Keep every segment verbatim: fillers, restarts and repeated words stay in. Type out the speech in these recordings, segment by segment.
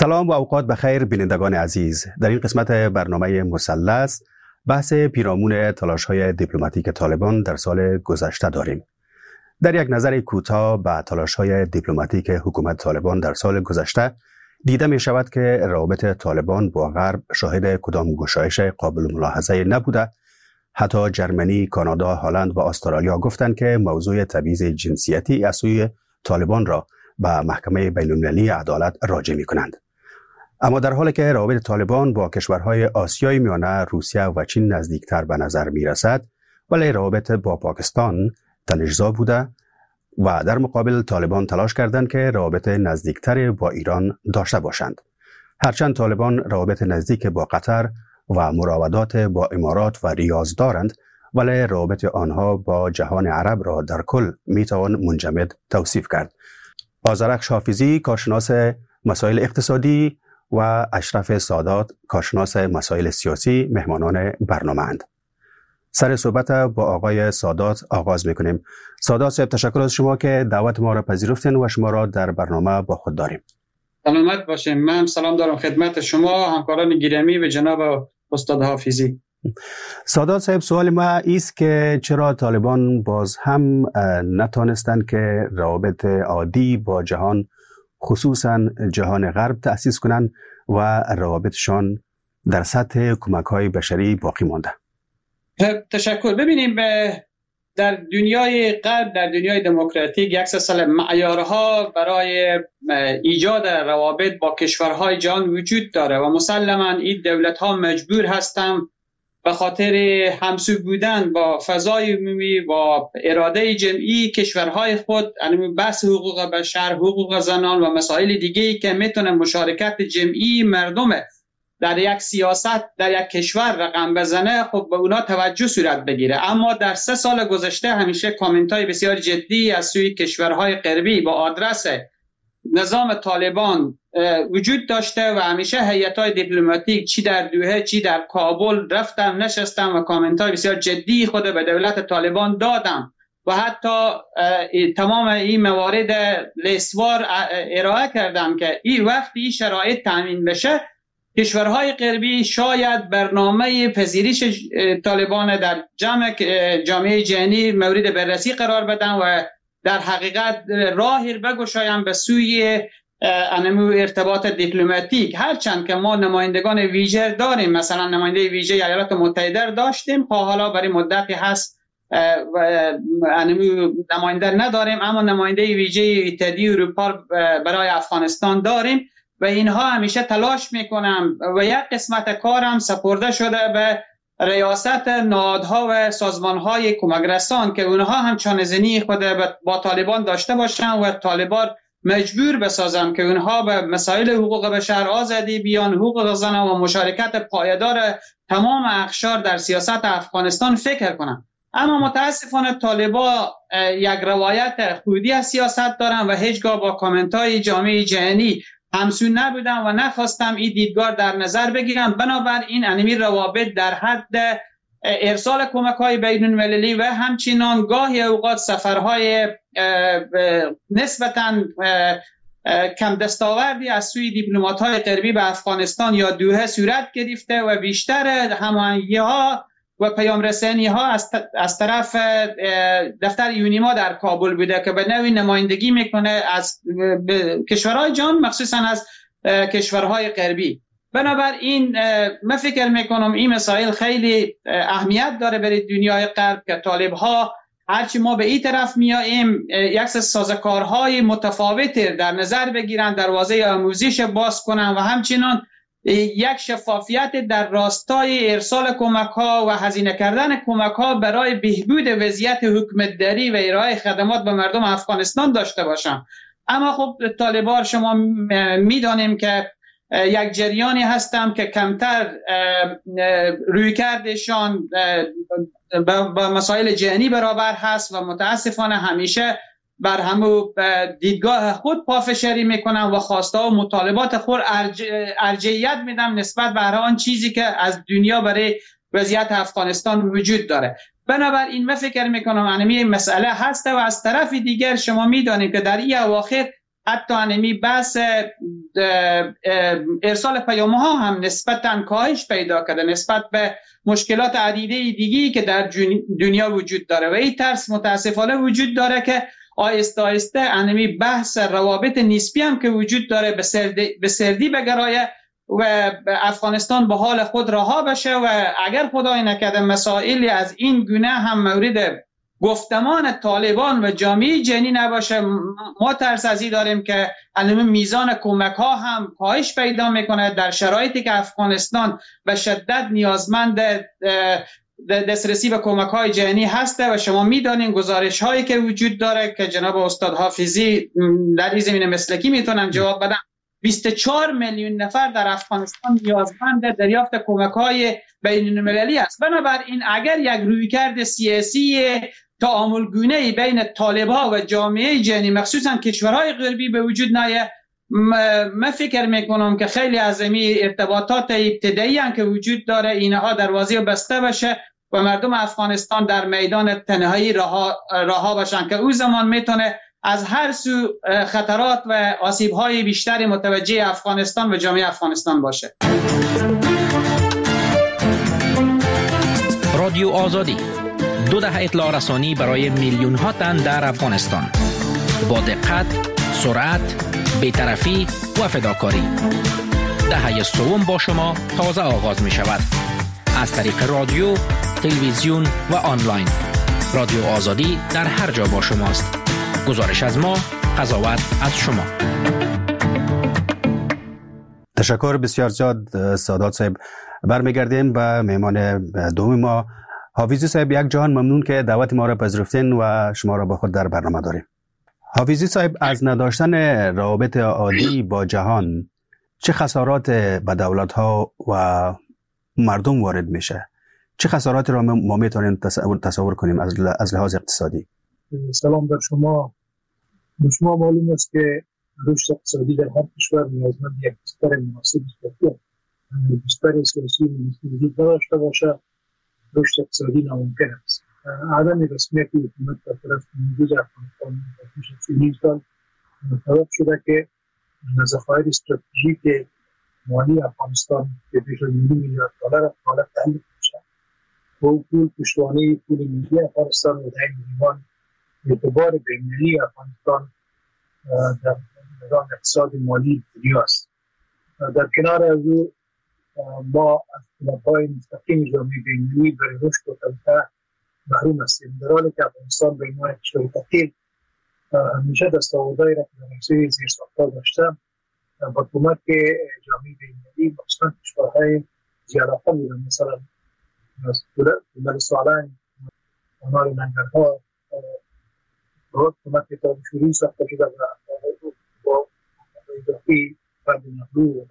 سلام و اوقات بخیر بینندگان عزیز. در این قسمت برنامه مثلث بحث پیرامون تلاش‌های دیپلماتیک طالبان در سال گذشته داریم. در یک نظر کوتاه به تلاش‌های دیپلماتیک حکومت طالبان در سال گذشته دیده می شود که روابط طالبان با غرب شاهد کدام گشایش قابل ملاحظه نبوده. حتی جرمنی، کانادا، هلند و استرالیا گفتند که موضوع تبعیض جنسیتی از سوی طالبان را به محکمه بین‌المللی عدالت راجع می کنند. اما در حالی که روابط طالبان با کشورهای آسیای میانه، روسیه و چین نزدیکتر به نظر می رسد، ولی روابط با پاکستان تنش‌زا بوده و در مقابل طالبان تلاش کردند که روابط نزدیکتر با ایران داشته باشند. هرچند طالبان روابط نزدیک با قطر و مراودات با امارات و ریاض دارند، ولی روابط آنها با جهان عرب را در کل می توان منجمد توصیف کرد. آذرخش حافظی، کارشناس مسائل اقتصادی، و اشرف سادات، کارشناس مسائل سیاسی، مهمانان برنامه اند. سر صحبت با آقای سادات آغاز میکنیم. سادات صاحب، تشکر از شما که دعوت ما را پذیرفتین و شما را در برنامه با خود داریم. سلامت باشین. من سلام دارم خدمت شما، همکاران گرامی و جناب استاد حافظی. سادات صاحب، سوال ما ایست که چرا طالبان باز هم نتانستند که روابط عادی با جهان، خصوصا جهان غرب تأسیس کنند و روابطشان در سطح کمک‌های بشری باقی مانده؟ تشکر. ببینیم در دنیای غرب، در دنیای دموکراتیک یک سلسله معیارها برای ایجاد روابط با کشورهای جهان وجود داره و مسلماً این دولت‌ها مجبور هستند به خاطر همسو بودن با فضای عمومی، با اراده جمعی کشورهای خود، یعنی بحث حقوق بشر، حقوق زنان و مسائل دیگه‌ای که میتونه مشارکت جمعی مردم در یک سیاست در یک کشور رقم بزنه، خب به اونا توجه صورت بگیره. اما در سه سال گذشته همیشه کامنت‌های بسیار جدی از سوی کشورهای غربی با آدرس نظام طالبان وجود داشته و همیشه هیئت‌های دیپلماتیک چی در دوحه چی در کابل رفتن نشستن و کامنت‌های بسیار جدی خود به دولت طالبان دادن و حتی تمام این موارد لیستوار ارائه کردن که این وقتی این شرایط تامین بشه، کشورهای غربی شاید برنامه پذیرش طالبان در جمع جامعه جهانی مورد بررسی قرار بدن و در حقیقت راهی بگشایم به سوی انمو ارتباط دیپلماتیک. هرچند که ما نمایندگان ویژه داریم، مثلا نماینده ویژه ایالات متحده داشتیم، خب حالا برای مدتی هست انمو نماینده نداریم، اما نماینده ویژه اتحادیه اروپا برای افغانستان داریم و اینها همیشه تلاش میکنن و یک قسمت کارم سپرده شده به ریاست نهادها و سازمانهای کمک رسان که اونها هم چانه‌زنی خود با طالبان داشته باشن و طالبان مجبور بسازن که اونها به مسائل حقوق بشر، آزادی بیان، حقوق زنان و مشارکت پایدار تمام اقشار در سیاست افغانستان فکر کنن. اما متاسفانه طالبان یک روایت خودی از سیاست دارن و هیچگاه با کامنت‌های جامعه جهانی همسو نبودن و نخواستم این دیدگاه در نظر بگیرن. بنابراین انمی روابط در حد ارسال کمک‌های بین‌المللی و همچنان گاهی اوقات سفرهای نسبتاً کم دستاوردی از سوی دیپلمات‌های غربی به افغانستان یا دوحه صورت گرفته و بیشتر هماهنگی‌ها و پیام رسانی‌ها از از طرف دفتر یونیما در کابل بوده که به نوعی نمایندگی میکنه از کشورهای جهان، مخصوصا از کشورهای غربی. بنابراین من فکر میکنم این مسائل خیلی اهمیت داره برای دنیای غرب که طالب‌ها هرچی ما به این طرف میاییم یک سازوکارهای متفاوتی در نظر بگیرن، دروازه آموزش باز کنن و همچنان یک شفافیت در راستای ارسال کمک‌ها و هزینه کردن کمک‌ها برای بهبود وضعیت حکومتداری و ارائه خدمات به مردم افغانستان داشته باشند. اما خب طالبان شما میدانیم که یک جریانی هستم که کمتر رویکردشان با مسائل جهانی برابر هست و متاسفانه همیشه بر همو دیدگاه خود پافشاری میکنن و خواسته و مطالبات خود ارج... ارجحیت میدن نسبت به هر آن چیزی که از دنیا برای وضعیت افغانستان وجود داره. بنابراین من فکر میکنم انمی مسئله هست و از طرف دیگر شما میدانید که در این اواخر حتی انمی بحث ارسال پیام ها هم نسبتاً کاهش پیدا کرده نسبت به مشکلات عدیده دیگی که در دنیا وجود داره و این ترس متاسفانه وجود داره که آهسته آهسته انمی بحث روابط نسبی هم که وجود داره به سردی, به سردی بگرایه و افغانستان به حال خود رها بشه و اگر خدای نکرده مسائلی از این گونه هم مورد گفتمان طالبان و جامعه جهانی نباشه، ما ترس از این داریم که الان میزان کمک ها هم کاهش پیدا میکنه در شرایطی که افغانستان به شدت نیازمند دسترسی به کمک های جهانی هسته و شما میدانین گزارش هایی که وجود داره که جناب استاد حافظی در این زمینه مسلکی میتونن جواب بدن. بیست و چهار میلیون نفر در افغانستان نیازمند دریافت کمک‌های بین‌المللی است. بنابراین اگر یک رویکرد سیاسی تعاملگونه بین طالبان و جامعه جهانی مخصوصا کشورهای غربی به وجود نیاید، من فکر میکنم که خیلی از این ارتباطات ابتدایی هم که وجود داره اینها دروازه بسته بشه و مردم افغانستان در میدان تنهایی رها رها باشن که او زمان میتونه از هر سو خطرات و آسیب‌های بیشتری متوجه افغانستان و جامعه افغانستان باشه. رادیو آزادی، دو دهه اطلاع رسانی برای میلیون ها تن در افغانستان، با دقت، سرعت، بی‌طرفی و فداکاری. دهه سوم با شما تازه آغاز می شود. از طریق رادیو، تلویزیون و آنلاین. رادیو آزادی در هر جا با شماست. گزارش از ما، قضاوت از شما. تشکر بسیار زیاد سادات صاحب. برمیگردیم به مهمان دوم ما حافظی صاحب. یک جهان ممنون که دعوت ما را پذیرفتین و شما را با خود در برنامه داریم. حافظی صاحب، از نداشتن روابط عادی با جهان چه خسارات به دولت‌ها و مردم وارد میشه؟ چه خسارات را ما میتونیم تصور کنیم از لحاظ اقتصادی؟ سلام بر شما. به شما معلوم است که رشد اقتصادی در هر کشور نیازمند یک بستر مناسب است. بستر سیاسی وجود نداشته باشه، رشد اقتصادی ناممکن است. عدم رسمیت حکومت در طرف نیروی افغانستان در پیش از چهل سال سبب شده که ذخایر استراتژیک مالی افغانستان که بیش از نیم میلیارد دلار حالت تحلیل میشه و پول پشتوانه پول ملی افغانستان و در این زمان اعتبار بین‌المللی افغانستان در نظام اقتصاد مالی دنیا است. در کنار از او ما از کمک‌های مستقیم جامعه بین‌المللی برای رشد و توسعه محروم هستیم، در حالی که افغانستان به عنوان کشور فقیر همیشه دستاوردهایی را که در حوزه زیرساخت‌ها داشته با کمک جامعه بین‌المللی مخصوصا کشورهای ضیاءالعقل بودند، مثلا دولت سالنگ، آنار ننگرهار با کمک تابشوری ساخته شده با اضافی بند نهرو و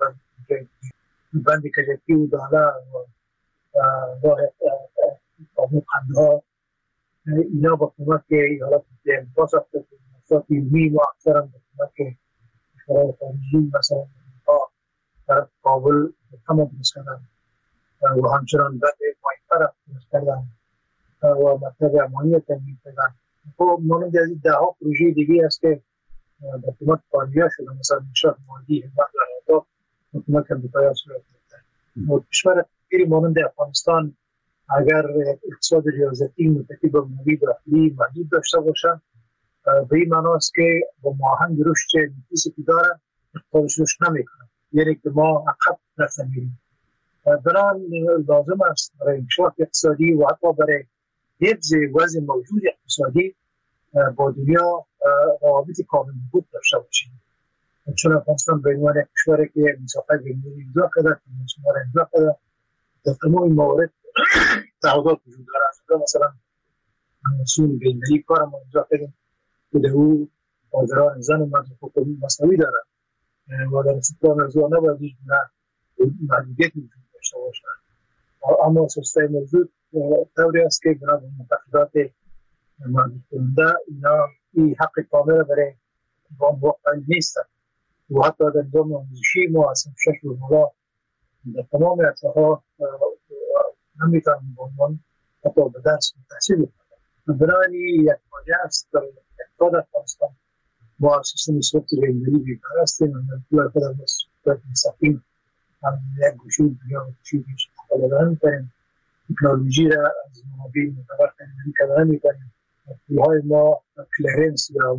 بند کجکی و داله و راه قانون قندها، اینا با کمک ایالات متحده ساخته شده. مؤسسات علمی و اکثرا با کمک کشورهای خارجی مثلا در کابل تمام درست کردن و همچنان بند مایفر درست کردن و مکتب امانی تنظیم کردن. خب مانند از این ده ها پروژه دیگه است که با کمک کانیا شده، مثلا انشاء مالی همت و اهداف با کمک امریکایی صورت گرفته. و کشور فقیری مانند افغانستان اگر اقتصاد ریاضتی متکی به مولی داخلی محدود داشته باشند، به این معنی است که با ماهنگ رشد نفیسی که دارن اقتصادش رشد نمیکنه، یعنی که ما عقب رفته میریم. بنابراین لازم است برای انکشاف اقتصادی و حتی برای حفظ وضع موجود اقتصادی با دنیا روابط کامل بود داشته باشیم. چون افغانستان به عنوان کشوری که میثاق بین‌المللی امضا کرده، کنوانسیون را امضا کرده، در تمام موارد تعهدات وجود دارد. مثلا کنوانسیون بین‌المللی کار ما امضا کردیم که در او حاضران زن و مرد حقوق مساوی دارد و در اسلام موضوع نباید هیچ محدودیتی وجود داشته باشد. اما سوستای موضوع طوری است که بنا به معتقدات محدود کننده اینا این حق کامل برای با موقع نیست و حتی در نظام آموزشی ما از شش و بالا در تمام ارتها نمیتونیم به عنوان حتی به درس تحصیل کنیم. بنابراین یک واجه است برای اقتصاد افغانستان ما سیستم صورت رنگلی بیکار هستیم و در خود هم صورت مستقیم هم یک گوشی یا گوشی استفاده میکنیم. تکنولوژی را از منابع معتبر تامین کردن میکنیم. پولهای ما کلرنس یا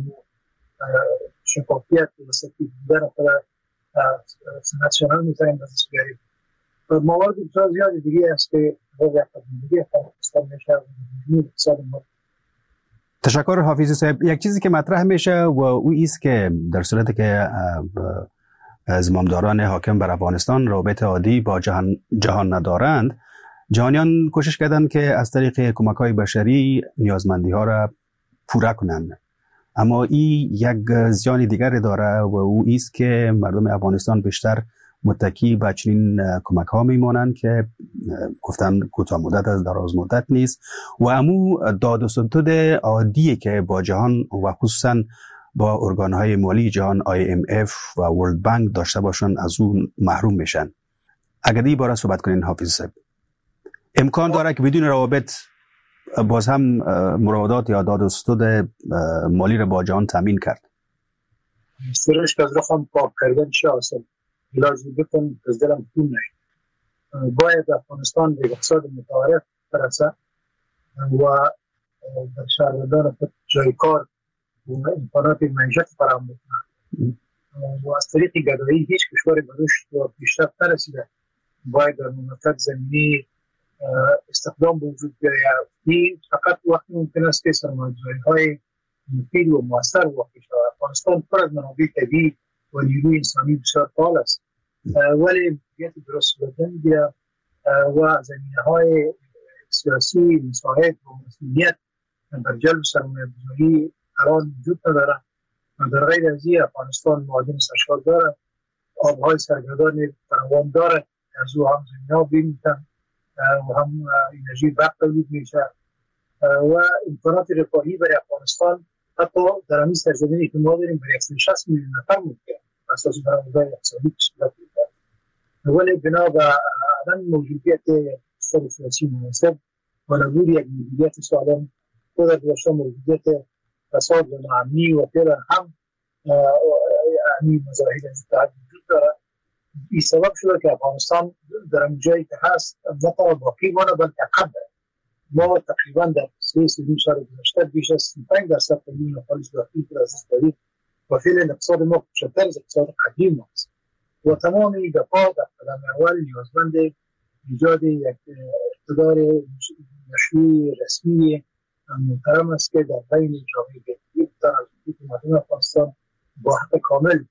شفافیت و سرتیفیکیت بودن خود نشانه میکنیم دستش بیاریم. موارد بسیار زیادی دیگه است که باید دیگه افغانستان میشه و اقتصاد ما. تشکر حافظی صاحب. یک چیزی که مطرح میشه و او است که در صورتی که زمامداران حاکم بر افغانستان رابط عادی با جهان, جهان ندارند، جهانیان کوشش کردند که از طریق کمک‌های بشری نیازمندی ها را پوره کنند. اما این یک زیان دیگر داره و او است که مردم افغانستان بیشتر متکی به چنین کمک ها میمانند که گفتن کوتاه مدت از دراز مدت نیست و امو داد و ستد عادی که با جهان و خصوصا با ارگان های مالی جهان آی ام اف و ورلد بانک داشته باشن از اون محروم میشن. اگر دی باره صحبت کنین حافظ صاحب، امکان داره که بدون روابط باز هم مراودات یا داد و ستد مالی را با جهان تامین کرد؟ سرش که از رخم پاک کردن چه اصلا علاجی بکن از دلم پول نهید. باید افغانستان به اقتصاد متعارف برسه و در شهروندان جای کار و امکانات معیشت فراهم بکنه و از طریق گدایی هیچ کشور به رشد و پیشرفت نرسیده. باید در مملکت زمینی استخدام به وجود بیاید. این فقط وقتی ممکن است که سرمایه‌گذاری‌های مفید و مؤثر واقع شود. افغانستان پر از منابع طبیعی و نیروی انسانی بسیار فعال است، ولی موقعیت درست بودن بیا و زمینه‌های سیاسی مساعد و مسئولیت در جلب سرمایه‌گذاری الان وجود نداره. در غیر از این افغانستان معادن سرشار داره، آبهای سرگردان فراوان داره، از او هم زمینه‌ها بیمیتن و هم انرژی برق تولید میشه و امکانات رفاهی برای افغانستان حتی در همین سرزمینی که ما داریم برای صد و شصت میلیون نفر ممکن اساس برآمدهای اقتصادی به صورت می‌گیرد. ولی بنا به عدم موجودیت اقتصاد سیاسی مناسب و نبود یک مدیریت سالم و در گذشته موجودیت فساد و ناامنی و فعلا هم همین مظاهر اتحاد وجود دارد. این سبب شده که افغانستان در این جایی که هست نه تنها باقی مانه بلکه عقب دارد. ما تقریبا در سه سه سال گذشته بیش از سی و پنج درصد تولید خالص داخلی را از دست دادیم و فعلا اقتصاد ما کوچکتر از اقتصاد قدیم است و تمام این دفعه در قدم اول نیازمند ایجاد یک اقتدار مشروع رسمی محترم است که در بین جامعه بهایی بتوان از حقوق مردم افغانستان با حق کامل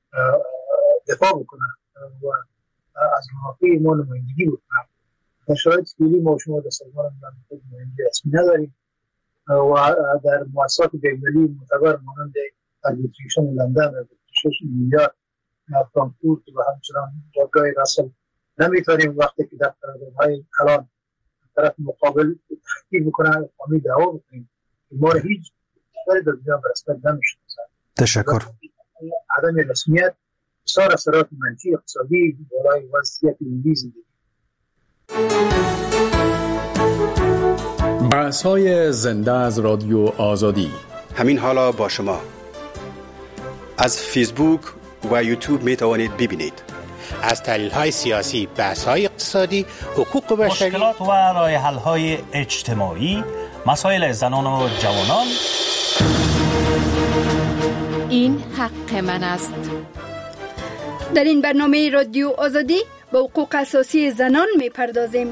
دفاع بکنه و از منافع ما نمایندگی بکنه. در شرایط فعلی ما شما در سازمان ملل نمایندگی رسمی نداریم و در مؤسسات بین‌المللی معتبر مانند اربیتریشن لندن و شش میلیارد فرانکفورت و همچنان جایگاه راسل نمیتونیم وقتی که در قراردادهای کلان طرف مقابل تحقیق بکنن قانونی دعوا بکنیم که ما را هیچ کشوری در دنیا به رسمیت نمیشناسد. تشکر. عدم رسمیت بسیار اثرات منفی اقتصادی برای وضعیت ملی زندگی. بحث‌های زنده از رادیو آزادی همین حالا با شما از فیسبوک و یوتیوب می توانید ببینید. از تحلیل‌های سیاسی، بحث‌های اقتصادی، حقوق بشری، مشکلات و راه‌حل‌های اجتماعی، مسائل زنان و جوانان. این حق من است. در این برنامه رادیو آزادی به حقوق اساسی زنان می‌پردازیم.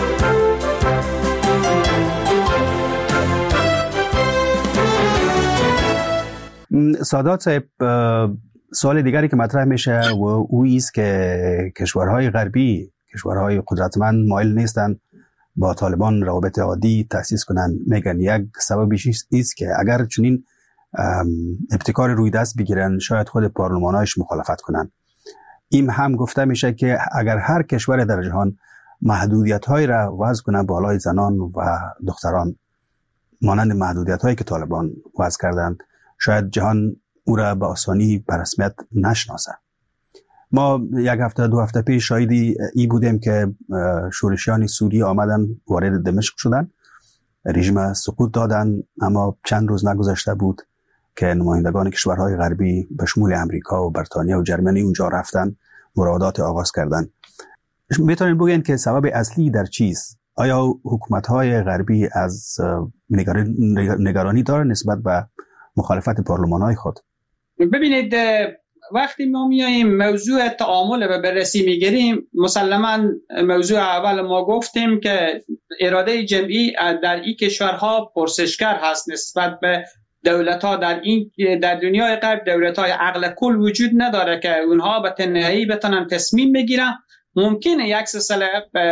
سادات صاحب، سوال دیگری که مطرح میشه و او است که کشورهای غربی، کشورهای قدرتمند مایل نیستند با طالبان روابط عادی تأسیس کنند. میگن یک سببش است که اگر چنین ابتکار روی دست بگیرن شاید خود پارلمانایش مخالفت کنند. این هم گفته میشه که اگر هر کشور در جهان محدودیت‌هایی را وضع کنه بالای زنان و دختران مانند محدودیت‌هایی که طالبان وضع کردند، شاید جهان او را به آسانی به رسمیت نشناسه. ما یک هفته دو هفته پیش شاهدی ای بودیم که شورشیان سوری آمدن وارد دمشق شدن، رژیم سقوط دادن، اما چند روز نگذشته بود که نمایندگان کشورهای غربی به شمول امریکا و بریتانیا و جرمنی اونجا رفتن، مراودات آغاز کردن. میتونین بگین که سبب اصلی در چیست؟ آیا حکومت‌های غربی از نگرانی داره نسبت به مخالفت پارلمان‌های خود؟ ببینید، وقتی ما میاییم موضوع تعامل و بررسی میگیریم، مسلماً موضوع اول ما گفتیم که اراده جمعی در این کشورها پرسشگر هست نسبت به دولت‌ها. در این در دنیای غرب دولت‌های عقل کل وجود نداره که اونها به تنهایی بتونن تصمیم بگیرن. ممکنه یک سلسله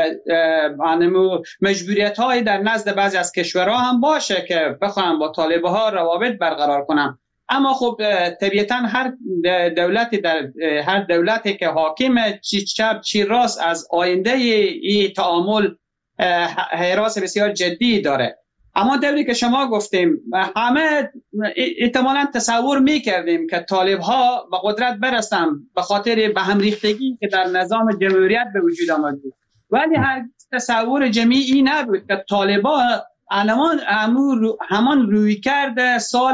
مجبوریت‌های در نزد بعضی از کشورها هم باشه که بخوان با طالب‌ها روابط برقرار کنن، اما خب طبیعتاً هر دولتی در هر دولتی که حاکم چی چپ چی راست از آینده این تعامل حراس بسیار جدی داره. اما دوری که شما گفتیم، همه احتمالاً تصور میکردیم که طالب ها به قدرت برسن به خاطر به هم ریختگی که در نظام جمهوریت به وجود آمد، ولی هر تصور جمعی این نبود که طالبا همان همان روی کرده سال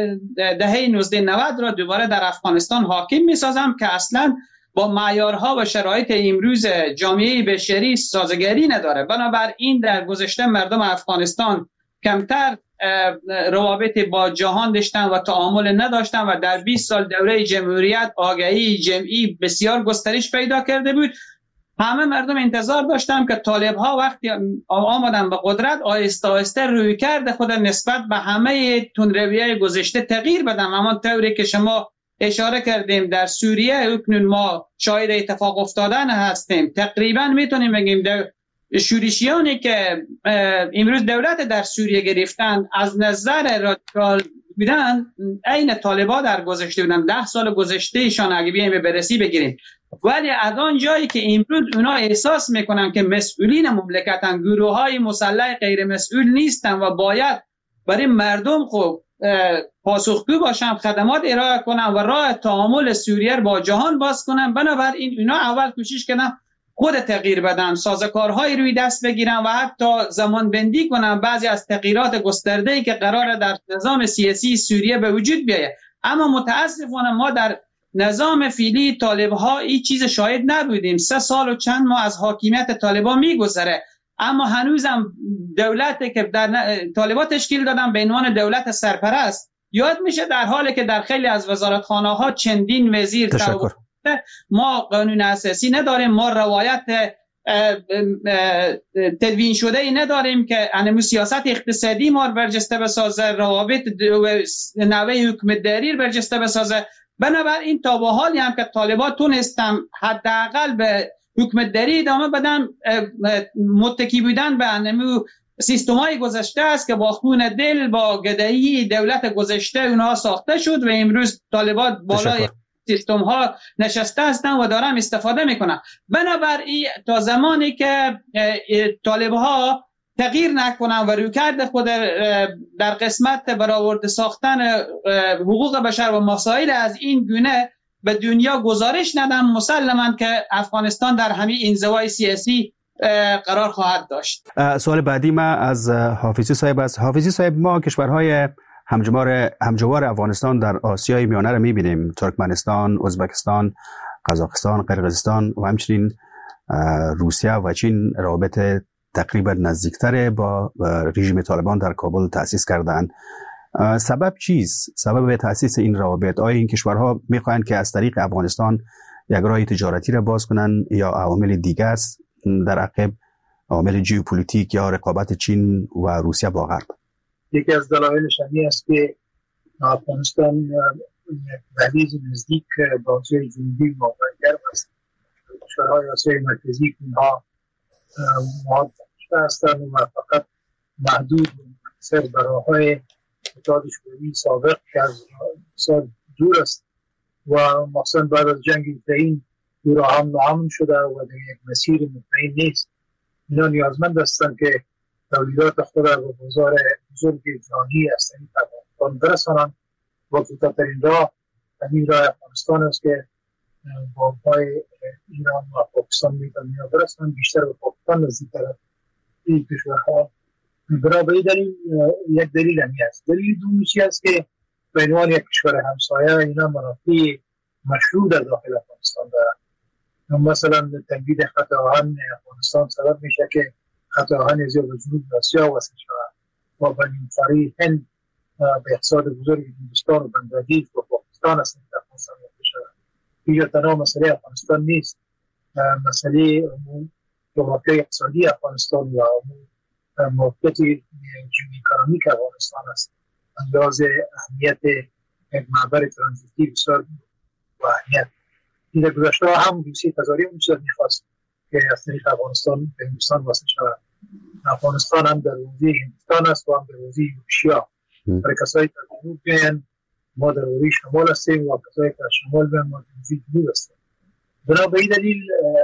دهه نوزده نود را دوباره در افغانستان حاکم میسازم که اصلاً با معیارها و شرایط امروز جامعه بشری سازگاری نداره. بنابراین در گذشته مردم افغانستان کمتر روابط با جهان داشتن و تعامل نداشتن و در بیست سال دوره جمهوریت آگاهی جمعی بسیار گسترش پیدا کرده بود. همه مردم انتظار داشتن که طالب ها وقتی آمدن به قدرت آهسته آهسته روی کرده خود نسبت به همه تندروی‌های گذشته تغییر بدن. اما طوری که شما اشاره کردیم در سوریه اکنون ما شاهد اتفاق افتادن هستیم. تقریبا میتونیم بگیم شورشیانی که امروز دولت در سوریه گرفتن از نظر رادیکال بودن عین طالبا در گذشته بودن. ده سال گذشته ایشان اگه بیایم بررسی بگیریم، ولی از آن جایی که امروز اونا احساس میکنن که مسئولین مملکتن، گروه های مسلح غیر مسئول نیستن و باید برای مردم خوب پاسخگو باشن، خدمات ارائه کنن و راه تعامل سوریه با جهان باز کنن. بنابراین اونا اول کوشش کردن خود تغییر بدن، سازوکارهای روی دست بگیرن و حتی زمان بندی کنن بعضی از تغییرات گسترده‌ای که قراره در نظام سیاسی سوریه به وجود بیاید. اما متاسفانه ما در نظام فعلی طالب‌ها این چیز شاهد نبودیم. سه سال و چند ماه از حاکمیت طالب‌ها میگذره، اما هنوزم دولتی که در طالب‌ها تشکیل دادن به عنوان دولت سرپرست یاد میشه، در حالی که در خیلی از وزارتخانه‌ها چندین وزیر تشکر. ما قانون اساسی نداریم، ما روایت تدوین شده ای نداریم که انمو سیاست اقتصادی ما برجسته بسازه، روابط نوع حکومتداری برجسته بسازه. بنابراین تا به حالی هم که طالبان تونستن حداقل به حکومتداری ادامه بدن، متکی بودن به انمو سیستم‌های گذشته است که با خون دل با گدایی دولت گذشته اونها ساخته شد و امروز طالبان بالای سیستم ها نشسته هستن و دارن استفاده میکنن. بنابراین تا زمانی که طالب ها تغییر نکنن و رویکرد خود در قسمت برآورده ساختن حقوق بشر و مسائل از این گونه به دنیا گزارش ندن، مسلماً که افغانستان در همین انزوای سیاسی قرار خواهد داشت. سوال بعدی ما از حافظی صاحب است. حافظی صاحب، ما کشورهای همجوار همجوار افغانستان در آسیای میانه را می‌بینیم: ترکمنستان، ازبکستان، قزاقستان، قرقیزستان و همچنین روسیه و چین روابط تقریبا نزدیکتر با رژیم طالبان در کابل تأسیس کردند. سبب چیست؟ سبب تأسیس این روابط؟ آیا این کشورها می‌خواهند که از طریق افغانستان یک راه تجارتی را باز کنند یا عوامل دیگر است در عقب، عوامل ژئوپلیتیک یا رقابت چین و روسیه با غرب؟ یکی از دلایلش این است که افغانستان دهلیز نزدیک به آسیای جنوبی واقع است. کشورهای آسیای مرکزی که اینها معادل هستند و فقط محدود و به راه‌های اتحاد شوروی سابق که از بسیار دور است و مخصوصا بعد از جنگ اوکراین دور هم ناامن شده و در یک مسیر مطمئن نیست. اینا نیازمند هستند که تولیدات خود را به بازار بزرگ جهانی از طریق افغانستان برسانند و کوتاه‌ترین راه همین راه افغانستان است که با پای ایران و پاکستان میتونن برسانند، بیشتر به پاکستان نزدیک‌تر این کشورها. برای دلیل یک دلیل همی است. دلیل دومی است که به عنوان یک کشور همسایه اینا منافع مشروع در داخل افغانستان دارن. مثلا تنبید خط آهن افغانستان سبب میشه که خط آهن از جنوب آسیا وصل شود و به نیمکره هند به اقتصاد بزرگ هندوستان و بنگلادیش و پاکستان است که افغانستان وصل شود. اینجا تنها مسئله افغانستان نیست، مسئله جغرافیای اقتصادی افغانستان و موقعیت جیواپولیتیک افغانستان است. انداز اهمیت یک معبر ترانزیتی بسیار با اهمیت. این در گذشته هم روسیه تظاهری بسیار میخواست که از طریق افغانستان به هندوستان وصل شود. افغانستان هم در حوزه هندوستان است و هم در حوزه یورشیا. برای کسایی که جنوب بیاین ما در حوزه شمال هستیم و کسایی که شمال بیاین ما در حوزه جنوب هستیم. بنا به این دلیل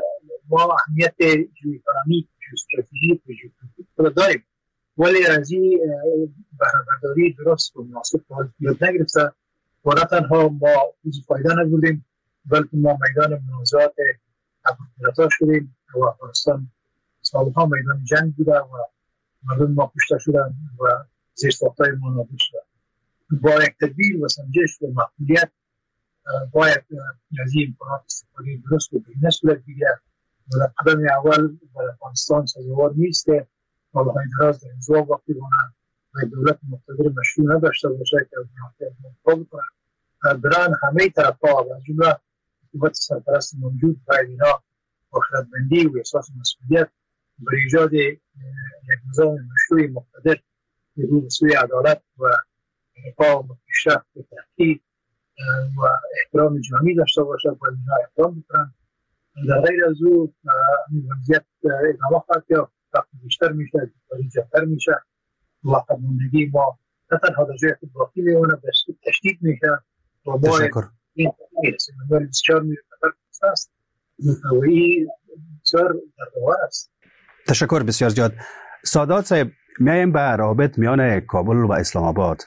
ما اهمیت جیواپولیتیک، ژئواستراتژیک و ژئوپلیتیک رو داریم، ولی از این بهره‌برداری درست و مناسب یاد نگرفته و نه تنها ما چیزی فایده نبردیم بلکه ما میدان منازعات ابوالفضل شدیم و افغانستان سالها میدان جنگ بوده و مردم ما کشته شدن و زیرساخت‌های ما نابود شدن. با یک تدبیر و سنجش و مسئولیت باید از این امکانات استفاده درست و بهینه صورت بگیرد و در قدم اول در افغانستان سازگار نیست که سالهای دراز در انزوا باقی بماند و دولت مقتدر مشروع نداشته باشه که از منافع بکنند. برای همه طرف‌ها و از جمله حکومت سرپرست موجود باید اینا با خردمندی و احساس مسئولیت برای ایجاد یک نظام مشروع مقتدر که رو به سوی عدالت و رفاه و پیشرفت و تحقیق و احترام جهانی داشته باشه باید اینا احترام بکنند. در غیر از او این وضعیت ادامه خواهد یافت، وقت بیشتر میشه، دیکتاتوری جدتر میشه و عقب‌ماندگی ما نه تنها در جای خود باقی میمونه تشدید میشه و ما این میرسیم ولی بسیار میره است و این بسیار در دوار است. تشکر بسیار زیاد. سادات صاحب، میایم به روابط میان کابل و اسلام آباد.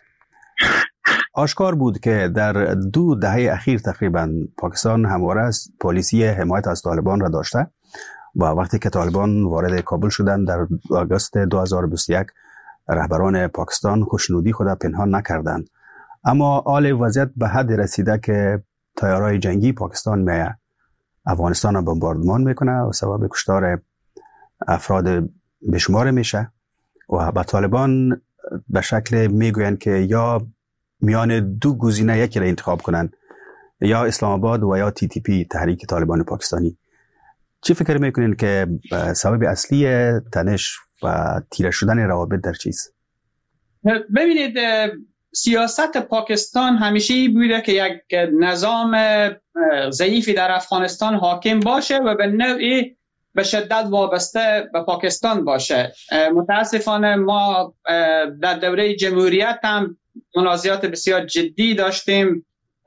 آشکار بود که در دو دهه اخیر تقریبا پاکستان همواره است پالیسی حمایت از طالبان را داشته و وقتی که طالبان وارد کابل شدند در آگوست دو هزار و بیست و یک رهبران پاکستان خوشنودی خود را پنهان نکردند، اما حال وضعیت به حد رسیده که تیارهای جنگی پاکستان می افغانستان را بمباردمان میکنه و سبب کشتار افراد بشمار میشه و به طالبان به شکل میگویند که یا میان دو گزینه یکی را انتخاب کنند، یا اسلام آباد و یا تی تی پی، تحریک طالبان پاکستانی. چی فکر میکنین که سبب اصلی تنش و تیره شدن روابط در چیست؟ ببینید، سیاست پاکستان همیشه بوده که یک نظام ضعیفی در افغانستان حاکم باشه و به نوعی به شدت وابسته به پاکستان باشه. متاسفانه ما در دوره جمهوریت هم منازعات بسیار جدی داشتیم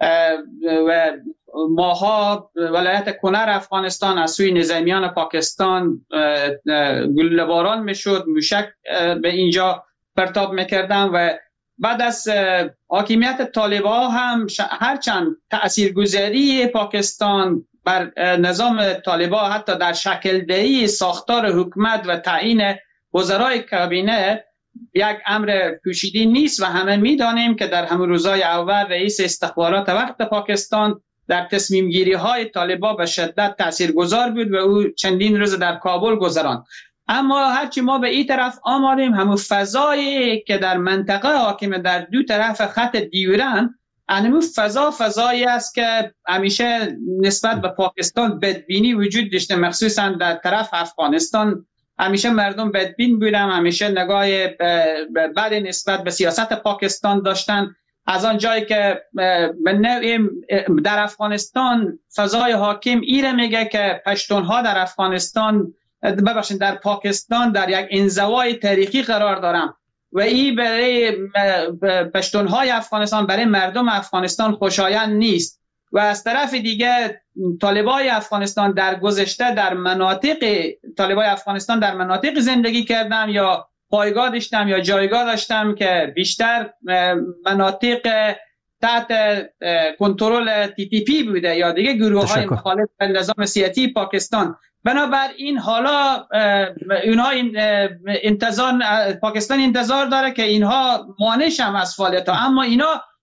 و ماها ولایت کنر افغانستان از سوی نظامیان پاکستان گله‌باران میشد، موشک به اینجا پرتاب میکردن و بعد از حاکمیت طالبان هم هرچند تاثیرگذاری پاکستان بر نظام طالبان حتی در شکل دهی ساختار حکومت و تعیین وزرای کابینه یک امر پوشیده نیست و همه میدانیم که در همون روزهای اول رئیس استخبارات وقت پاکستان در تصمیم گیری های طالبان به شدت تاثیرگذار بود و او چندین روز در کابل گذراند. اما هرچی ما به این طرف آمدیم، همون فضایی که در منطقه حاکم در دو طرف خط دیورن، همون فضا فضایی است که همیشه نسبت به پاکستان بدبینی وجود داشته، مخصوصا در طرف افغانستان همیشه مردم بدبین بودن، همیشه نگاه بد نسبت به سیاست پاکستان داشتن. از آن جایی که به نوعی در افغانستان فضای حاکم ایره میگه که پشتونها در افغانستان ببخشید در پاکستان در یک انزوای تاریخی قرار دارن و این برای پشتونهای افغانستان، برای مردم افغانستان خوشایند نیست. و از طرف دیگه طالبای افغانستان در گذشته در مناطق طالبای افغانستان در مناطق زندگی کردن یا پایگاه داشتن یا جایگاه داشتن که بیشتر مناطق تحت کنترل تی تی پی بوده یا دیگه گروه های مخالف نظام سیاسی پاکستان. بنابراین حالا اینها انتظار پاکستان انتظار داره که اینها مانع شن از فعالیت ها، اما اینا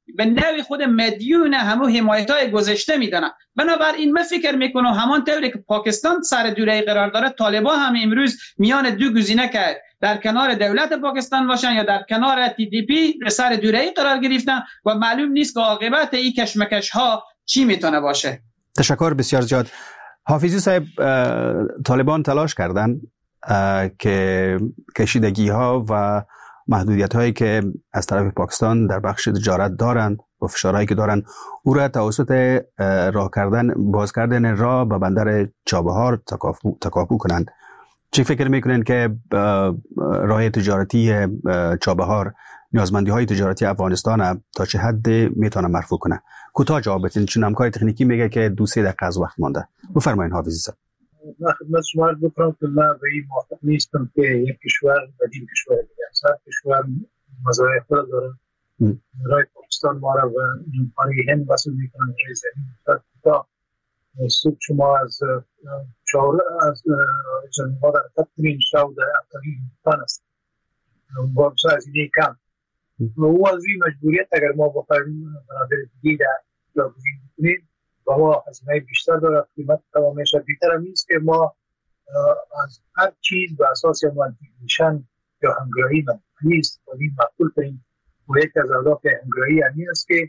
به نوع خود مدیون همو حمایت‌های گذشته میدانن. بنابراین من فکر میکنم همان طوری که پاکستان سر دوره قرار داره، طالبان هم امروز میان دو گزینه که در کنار دولت پاکستان باشن یا در کنار تی دی پی سر دوره قرار گرفتن و معلوم نیست که عاقبت این کشمکش ها چی میتونه باشه. تشکر بسیار زیاد. حافظی صاحب، طالبان تلاش کردن که کشیدگی ها و محدودیت هایی که از طرف پاکستان در بخش تجارت دارند و فشارهایی که دارند او را توسط راه کردن باز کردن راه به بندر چابهار تکاپو, تکاپو کنند. چی فکر میکنین که راه تجارتی چابهار نیازمندی های تجارتی افغانستان تا چه حد میتونه مرفوع کنه؟ کوتاه جواب بدین، چون همکار تکنیکی میگه که دو سه دقیقه از وقت مانده. بفرمایید حافظی صاحب. من خدمت شما عرض بکنم که من به این موافق نیستم که یک کشور بدیل کشور دیگه است. هر کشور مزایای خود داره. رای پاکستان ما را و برای هند وصل میکنن رای زمین تا سوک شما از شاور از جنوبا در تطمین شاو در افغانی هندوستان است. بامسا از اینه کم و او از این مجبوریت اگر ما بخواهیم برادر دیگه در جاگزین بکنیم و ما هزینه بیشتر داره، قیمت تمامش بیشتر هم نیست که ما از هر چیز به اساس مالتیپلیکیشن یا همگرایی نیست و این مقبول کنیم. و یک از اهداف همگرایی همی است که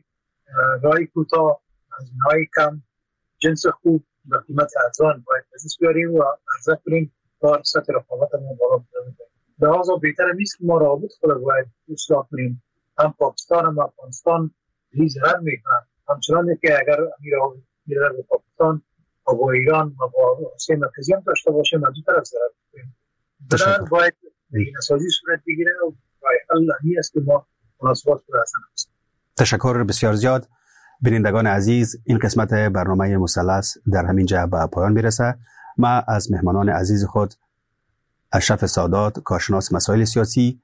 رای کوتاه، هزینه‌های کم، جنس خوب و قیمت ارزان باید دست بیاریم و عرضه کنیم تا سطح رقابتمون بالا ببریم. لحاظا بهتر نیست که ما روابط خود باید اصلاح کنیم. هم پاکستان هم افغانستان این ضرر میکنن، همچنان که اگر امیر ضرر به پاکستان و با ایران و با روسیه مرکزی هم داشته باشه، ما دو طرف ضرر میکنیم. بنابراین باید این اساسی صورت بگیره و راه حل همی است که ما مناسبات رو حسن هستیم. تشکر بسیار زیاد. بینندگان عزیز، این قسمت برنامه مثلث در همین جا به پایان میرسه. ما از مهمانان عزیز خود اشرف سادات، کارشناس مسائل سیاسی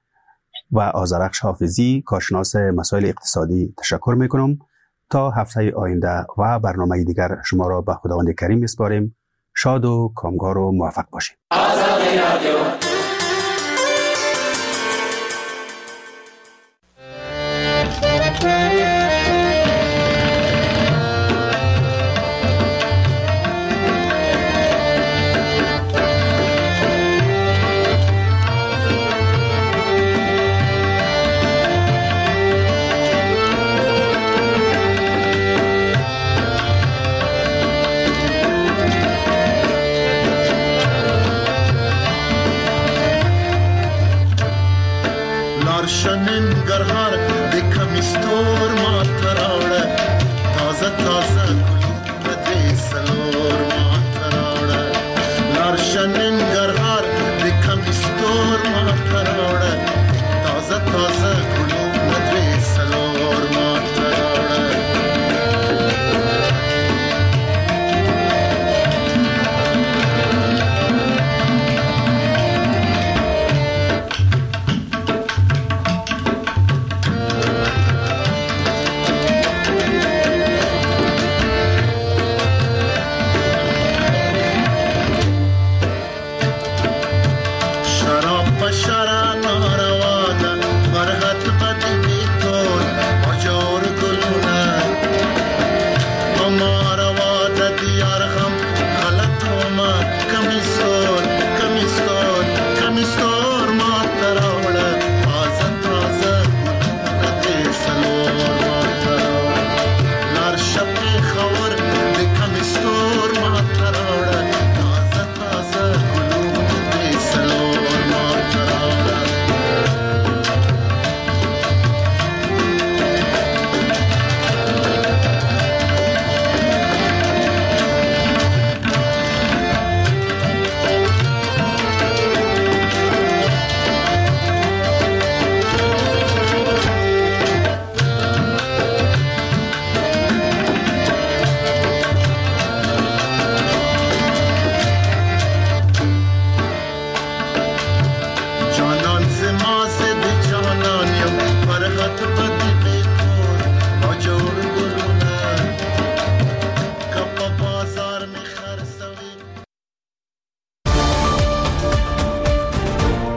و آذرخش حافظی، کارشناس مسائل اقتصادی تشکر میکنم. تا هفته آینده و برنامه دیگر شما را به خداوند کریم میسپاریم. شاد و کامگار و موفق باشید.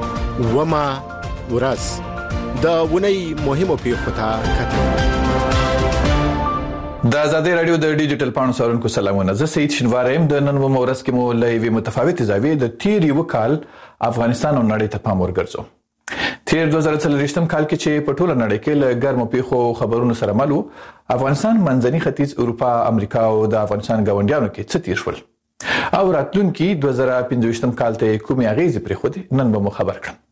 وما ورځ د ونې مهمو پیښو ته کتل. د آزادۍ رادیو د ډیجیټل پاڼو څارونکو سلامونه. زه سید شینوارم. د نن مورس کې مو له یوې متفاوتې زاویې د تیر یو کال افغانستان او نړۍ ته پام ورګرځو. تیر دوه زره څلوېښتم کال کې چې په ټوله نړۍ کې له ګرمو پیښو خبرونو سره مل وو، افغانستان، منځني ختیځ، اروپا، امریکا او د افغانستان ګاونډیانو کې څه تیر شول او راتلونکي دوه زره پنځه ویشتم کال ته کومې اغیزې پرېښودې، نن به مو خبر کړم.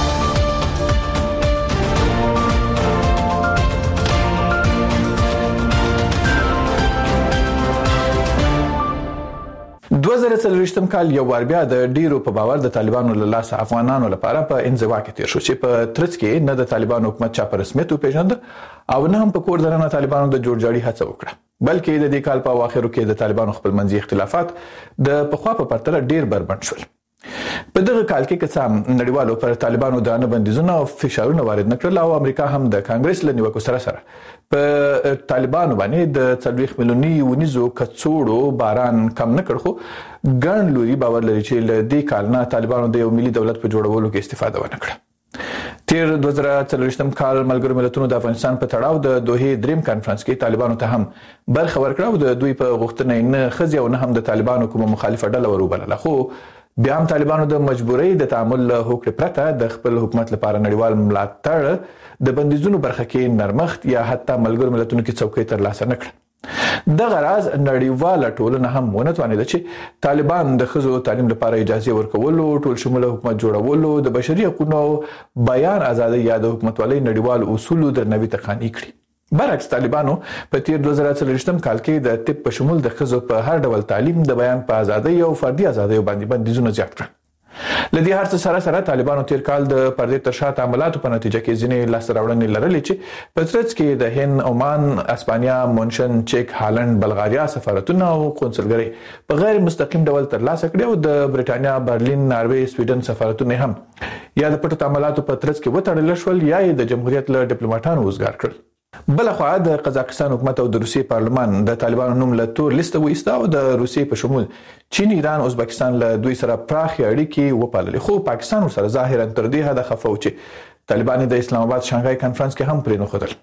دوه زره څلوېښتم کال یو وار بیا د ډیرو په باور د طالبانو له لاسه افغانانو لپاره په انزوا کې تیر شو چې په ترڅ کې نه د طالبانو حکومت چا په رسمیت وپېژند او نه هم په کور دننه طالبانو د جوړجاړي هڅه وکړه، بلکې د دې کال په اواخرو کې د طالبانو خپلمنځي اختلافات د پخوا په پرتله ډیر بربنډ شول. په دغه کال کې کڅام نړیوالو پر طالبانو د نه بندیزونو او فشارونو وارد نکړل او امریکا هم د کانګرس له نیوکو سره سره په طالبانو باندې د څلوېښت میلیوني ونیزو کڅوړو باران کم نه کړ، خو ګڼ لوري باور لري چې له دې کال نه طالبانو د یو ملي دولت په جوړولو کې استفاده ونه کړه. تیر دوه زره څلوېښتم کال ملګرو ملتونو د افغانستان په تړاو د دوحې دریم کانفرنس کې طالبانو ته هم برخه ورکړه او د دوی په غوښتنه نه ښځې او نه هم د طالبانو کومه مخالفه ډله وروبلله، خو بیا هم طالبانو د مجبورۍ د تعامل له هوکړې پرته د خپل حکومت لپاره نړیوال ملاتړ د بندیزونو برخه کې نرمښت یا حتی ملګرو ملتونو کې څوکۍ ترلاسه نه کړه. دغه راز نړیواله ټولنه هم ونه توانېده چې طالبان د ښځو تعلیم لپاره اجازه ورکولو، ټول شموله حکومت جوړولو، د بشري حقوقو بیان ازادۍ یا د حکومتولۍ نړیوال اصولو درناوي ته قانع کړي. برعکس طالبانو په تیر دوه زره څلوېښتم کال کې د طب په شمول د ښځو په هر ډول تعلیم، د بیان په ازادۍ او فردي ازادۍ باندې بندیزونه زیات کړل. لدې هر څه سره سره طالبانو تیر کال د پردې تر شا تعاملاتو په نتیجه کې ځینې لاسته راوړنې لرلې چې په ترڅ کې د هند، عمان، اسپانیا، مونشن، چک، هالند، بلغاریا سفارتونه او قونسلګرۍ په غیر مستقیم ډول ترلاسه کړي او د برېټانیا، برلین، ناروې، سویډن سفارتونه هم یا د پټو تعاملاتو په ترڅ کې وتړل شول یا د جمهوریت له ډیپلوماټانو وزګار کړل. بل خو د قزاقستان حکومت او د روسیې پارلمان د طالبانو نوم له تور لیست وایسته او د روسیې په شمول چین، ایران، ازبکستان له دوی سره پراخې اړیکې وپاللې، خو پاکستان ورسره ظاهرا تر دې حده خفه و چې طالبان د اسلام آباد شانګهای کانفرنس کې هم پرې نښودل.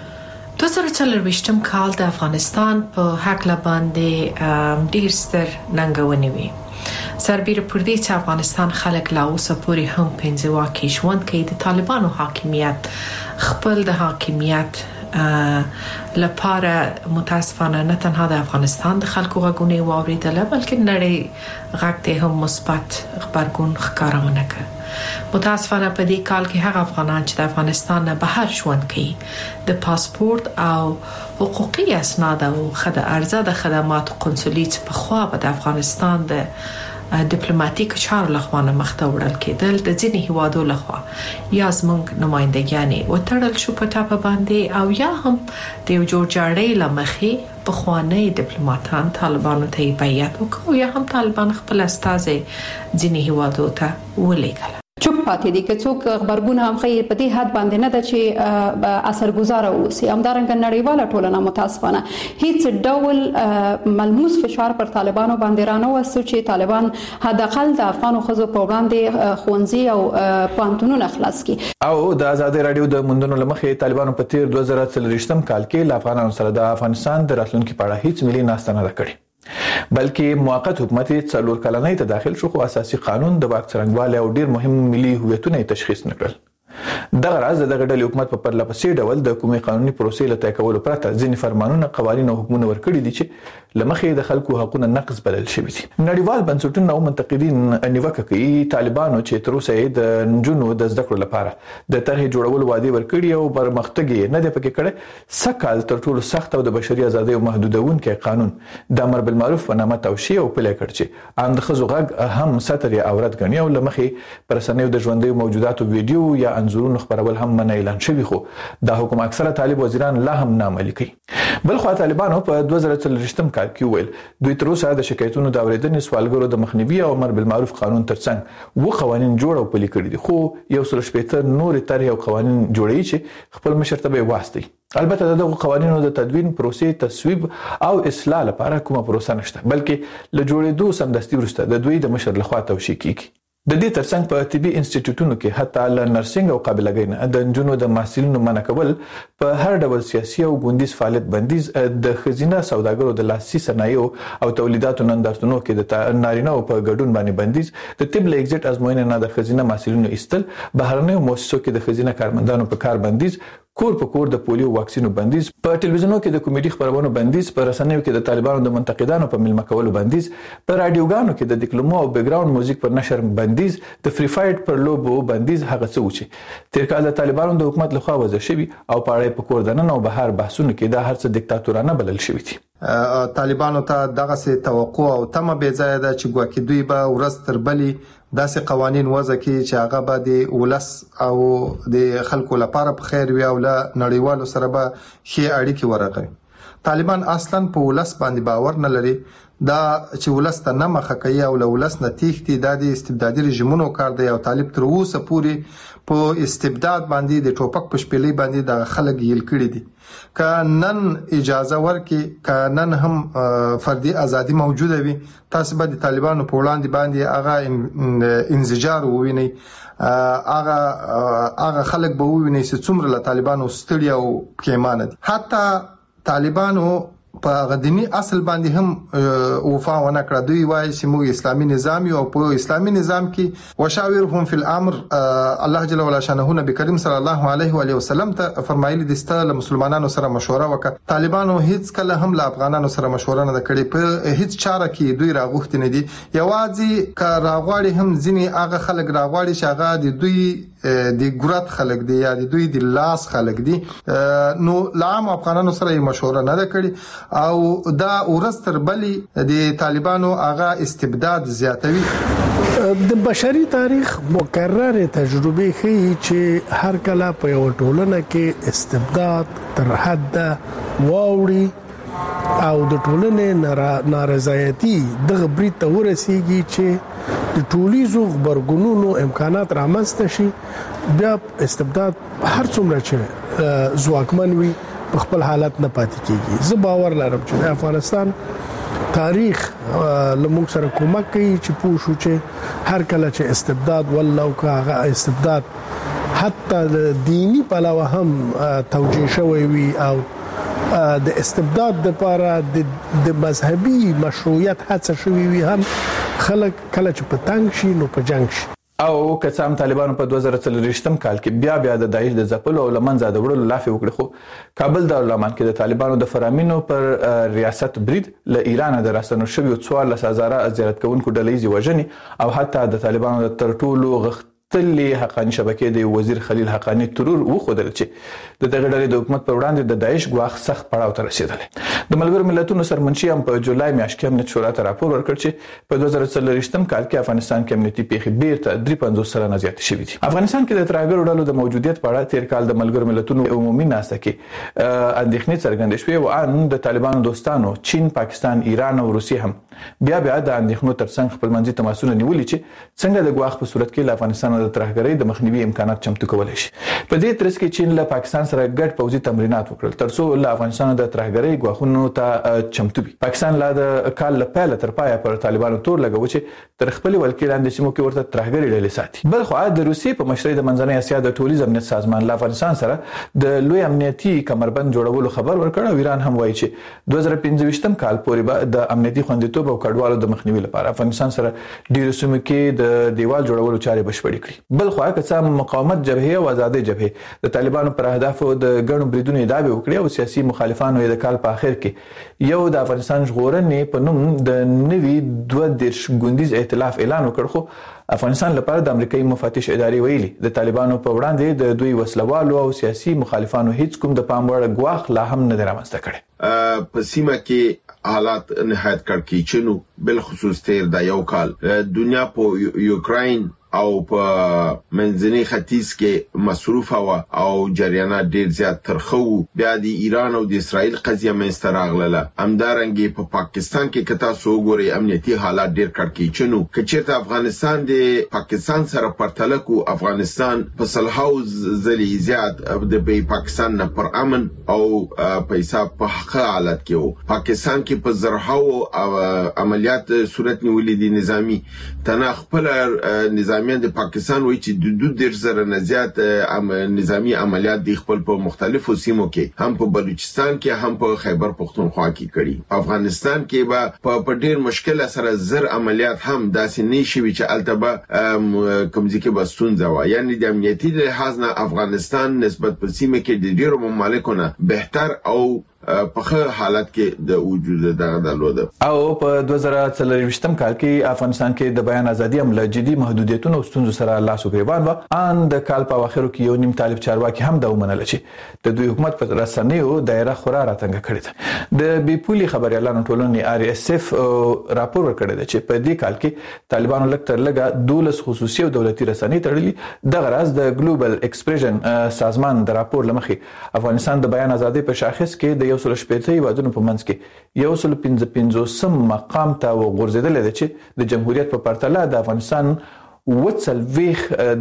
دوه زره څلوېښتم کال د افغانستان په هکله باندې ډیر ستر ننګونې وي. سربیره پر دې چې افغانستان خلک لا اوسه پورې هم په انزوا کې ژوند کوي، د طالبانو حاکمیت خپل د حاکمیت لپاره متاسفانه نه تنها د افغانستان د خلکو غږونه واوریدل، بلکې نړۍ غږ ته هم مثبت خبرګون ښکارونه کړ. متاسفانه په دې کال کې هغه افغانان چې د افغانستان نه بهر ژوند کوي د پاسپورت او حقوقي اسناد او خدمات ارزه د خدماتو قنصلي په خوا په افغانستان د ډیپلوماټیک چارو لخوا نه مخته وړل کېدل، د ځینې هیوادو لخوا یا زموږ نمائندګیانې وتړل شو په ټاپه باندې او یا هم د یو جوړجاړي له مخې پخوانی ډیپلوماټان طالبانو ته بیعت وکړو یا هم طالبان خپل استازي ځینې هیوادو ته ولېږل. چوپ پاتې دي که څوک خبرګون هم خیر په دې حد باندې نه ده چې اثرګذار اوسي. همدارنګه نړیواله ټولنه متاسفانه هیڅ ډول ملموس فشار پر طالبانو باندې رانه وسو چې طالبان حداقل د افغان ښځو په وړاندې ښوونځي او پوهنتونونه خلاص کړي. او د آزادۍ رادیو د موندنو لمخې طالبانو په تیر دوه زره څلوېښتم کال کې له افغانانو سره د افغانستان د راتلونکي په اړه هیڅ ملي ناسته نه ده کړې، بلکې موقت حکومت څلور کلنۍ ته داخل شو خو اساسي قانون د واک څرنګوالي او ډیر مهم ملي هویتونه تشخیص نکړل. دغه راز دغه ډلې حکومت په پرله پسې ډول د کومې قانوني پروسې له طی کولو پرته ځینې فرمانونه، قوانین او حکمونه ورکړي دي چې لمخې د خلکو حقوقونه نقض بلل شوي دي. نړیوال بنسټونه او منتقدین نیوکه کوي طالبانو چې تر اوسه د نجونو د زده کړو لپاره د طرحې جوړولو وعده ورکړي او پرمختګ یې نه دی پکې کړی، سکهال تر ټولو سخت او د بشري ازادۍ محدودونکي قانون د امر بالمعروف په نامه توشیح او پلی کړ چې عام د ښځو غږ هم ستر یا عورت ګڼي او لمخې پر رسنیو د ژوندیو موجوداتو ویډیو یا انځورونو خبرول هم منع اعلان شوی، خو دا حکم اکثره طالب وزیران لا هم نامعلي کوي. بل خو طالبانو په دوه زره څلوېښتم کال کې ویل دوی تر اوسه د شکایتونو د اورېدنې، سوالګرو د مخنیوي او امر بالمعروف قانون ترڅنګ و قوانین جوړ او پلي کړي دي، خو یو سل شپېته نورې طرحې او قوانین جوړوي چې خپل مشر ته به واستي. البته دغه قوانینو د تدوین پروسې، تصویب او اصلاح لپاره کومه پروسه نشته، بلکې له جوړېدو سمدستي وروسته د دوی د مشر لخوا توشیح کیږي. د دې ترڅنګ په طبي انسټیټیوټونو کې حتی ل نرسنګ او قابلیت نه د جنونو د محصلینو منع کول په هر ډول سیاسي او ګوندیز فعالیت بندیز د خزینه سوداګرو د لاسي صنایعو او تولیداتو نندارتونو کې د نارینه او په ګډون باندې بندیز د طب له ایگزیټ ازموینې نه د خزینه محصلینو ایستل بهرنیو مؤسسو کې د خزینه کارمندانو په کار بندیز کور په کور د پولیو واکسینو بندیز په ټلویزیونو کې د کمیډي خبرونو بندیز په رسنیو کې د طالبانو د منتقدانو په ملما کولو بندیز په رادیوګانو کې د ډیکلمو او بیک گراوند میوزیک پر نشر بندیز د فری فایټ پر لوبو بندیز هغه څه و چې تیر کال د طالبانو د حکومت لخوا وضع شوی او په اړه په کور دننه او بهر بحثونه کې د هر څه دیکتاتورانه بلل شوی دي. طالبانو ته دغه سي توقع او تمه به ځای ده چې ګواکې دوی به ورځ تر بلې داسې قوانين وضع کړي چې هغه به د ولس او د خلکو لپاره په خیر وي او له نړیوالو سره به ښه اړیکې ورغوي. طالبان اصلا په ولس باندې باور نه لري دا چې ولس ته نه مخه کوي او له ولس نه تېښتي د استبدادي رژیمونو کار دی او طالب تر اوسه پورې په استبداد باندې د ټوپک په شپېلې باندې د خلک یل کړي دي. که نن اجازه ورکي که نن هم فردي ازادي موجوده وي تاسو به د طالبانو په وړاندې باندې هغه انزجار وویني هغه هغه خلک به وویني چې څومره له طالبانو ستړي او پښیمانه دي. حتی طالبانو په غدنی اصل باندې هم وفا ونه کړه. دوی وایي چې موږ اسلامي نظام یو او په اسلامي نظام کې وشاورهم فی الامر الله جل وعلا شانه نبی کریم صلی الله علیه و علیه وسلم ته فرمایلی دي ستاسو مسلمانانو سره مشوره وکړه. طالبانو هیڅ کله هم له افغانانو سره مشوره نه کړې په هیڅ چاره کې دوی راغوښتي نه دي. یوازې ک راغواړي هم ځینی هغه خلک راغواړي چې هغه د دوی د ګورات خلک دي یا د دوی د لاس خلک دي نو لام افغانانو سره مشوره نه کړې او دا ورستر بلی د طالبانو هغه استبداد زیاتوي. د بشري تاریخ مکرر تجربه ښيي چې هر کله په یو ټولنه کې استبداد تر حد واوړي او د ټولنې نارضایتي دغه برید ته ورسیږي چې د ټولیزو خبرګونونو امکانات رامنځته شي بیا استبداد هر څومره چې ځواکمن وي په خپل حالت نه پاتې کیږي. زه باور لرم چې د افغانستان تاریخ لمونږ سره کومک کوي چې پوه شو چې هر کله چې استبداد والله او هغه استبداد حتی د دینی پلوه هم توجیه شوی وي او د استبداد لپاره د مذهبي مشروعیت هڅه شوی وي هم خلک کله چې په تنګ شي نو په جنگ شي. او کڅام طالبانو په دوه زره څلوېښتم کال کې بیا بیا د داعش د ځپلو او لمنځه د وړلو لافي وکړي خو کابل دارالمان کې د طالبانو د فرامینو پر ریاست برید له ایران د راستنو شوی څوارلس هزاره زیارت کوونکو ډلې وژنې او حتی د طالبانو د تر ټولو غخت تللی حقانی شبکې د وزیر خلیل حقانی ترور وخدل چې د دغه ډلې د حکومت پر وړاندې د داعش ګواښ سخت پړاو ته رسیدلی. د ملګرو ملتونو سرمنشي هم په جولای میاشت کې امنیت شورا ته راپور ورکړ چې په دوه زره څلوېښتم کال کې افغانستان کې امنیتي پیښې بیرته درې پنځوس سلنه زیاتې شوې دي. افغانستان کې د ترهګرو ډلو د موجودیت په اړه تیر کال د ملګرو ملتونو عمومي ناسته کې اندېښنې څرګندې شوې او ان د طالبانو دوستانو چین، پاکستان، ایران او روسیه هم بیا بیا د اندېښنو ترڅنګ خپلمنځي تماسونه نیولي چې څنګه د ګواښ په صورت کې له افغانستان د ترهګرۍ د مخنیوي امکانات چمتو کولای شي. په دې ترڅ کې چین له پاکستان سره ګډ پوځي تمرینات وکړل ترڅو له افغانستان د ترهګرۍ ګواښونو ته چمتو وي. پاکستان لا د کال له پیله تر پایه پر طالبانو تور لګوي چې تر خپل ولکې لاندې سیمو کې ورته ترهګرۍ ډلې ساتي. بل خو د روسیې په مشرۍ د منځنۍ اسیا د ټولیز امنیت سازمان له افغانستان سره د لوی امنیتي کمربند جوړولو خبر ورکړ او ایران هم وایي چې دوه زره پنځه کال پورې به د امنیتي خوندیتوب او کډوالو د مخنیوي لپاره افغانستان سره ډیرو سیمو کې د دیوال جوړولو چارې بشپړې کړي. بل خو که څه مقاومت جبهه او آزادۍ جبهه د طالبانو پر اهدافو د ګڼو بریدونو ادعا وکړي او سیاسي مخالفانو یې د کال په اخر کې یو د افغانستان ژغورنې په نوم د نوي دوه دیرش ګوندیز ائتلاف اعلان وکړ خو افغانستان لپاره د امریکایي مفتش ادارې ویلي د طالبانو په وړاندې د دوی وسلوالو او سیاسي مخالفانو هیڅ کوم د پام وړ ګواښ لا هم نه رامنځته کړي. په سیمه کې حالات نهایت کړکېچنو بل خصوص تیر د یو کال دنیا په یوکرين او په منځني ختیځ کې مصروف و او جریانات ډیر زیات ترخو. بیا د ایران او د اسرائیل قضیه منځته راغله. همدارنګه په پاکستان کې کتا سو ګوري امنیتي حالات ډیر کړکېچنو. کچېرته افغانستان د پاکستان سره پرتله کو افغانستان په صلحو ځلې زیات د پاکستان نه پر امن او پیسې په حق حالت کې وو. پاکستان کې په زرهاو عملیات صورت نیولې دي نظامی تنه خپل نظامیان د پاکستان وایي چې د دوه ډیر زره نه زیات نظامی عملیات د خپل په مختلفو سیمو کې هم په بلوچستان کې هم په خیبر پختونخوا کې کړي. افغانستان کې به په ډیر مشکل سره زر عملیات هم داسې نه شي چې البته کومځي کې بستونځه و. یعنی د امنیتي لحاظ نه افغانستان نسبت په سیمه کې د ډیرو ممالکو نه بهتر او په حالت کې د وجود دغه درلوده. او په دوه زره څلرويشتم کال کې افغانستان کې د بیان ازادي عمله جدي محدودیتونو او ستونزو سره لاس وګریوان و. ان د کال په اخر کې یو نیم طالب چارواکي هم د ومنل چې د دوی حکومت په رسنیو دایره خورا راتنګ کړی ده. د بي پولي خبريالانو ټولنې ار اس اف راپور ورکړی دی چې په دې کال کې طالبانو لک تر لګه دولس خصوصي او دولتي رسنۍ تړلي. د غرض د ګلوبل ایکسپریشن سازمان د راپور لمخې افغانستان د بیان ازادي په شاخص کې د یو سل شپږ هیوادونو په منځ کې یو سل پنځه پنځوسم مقام ته وغورځیدل دي چې د جمهوریت په پرتله د افغانستان وڅلويخ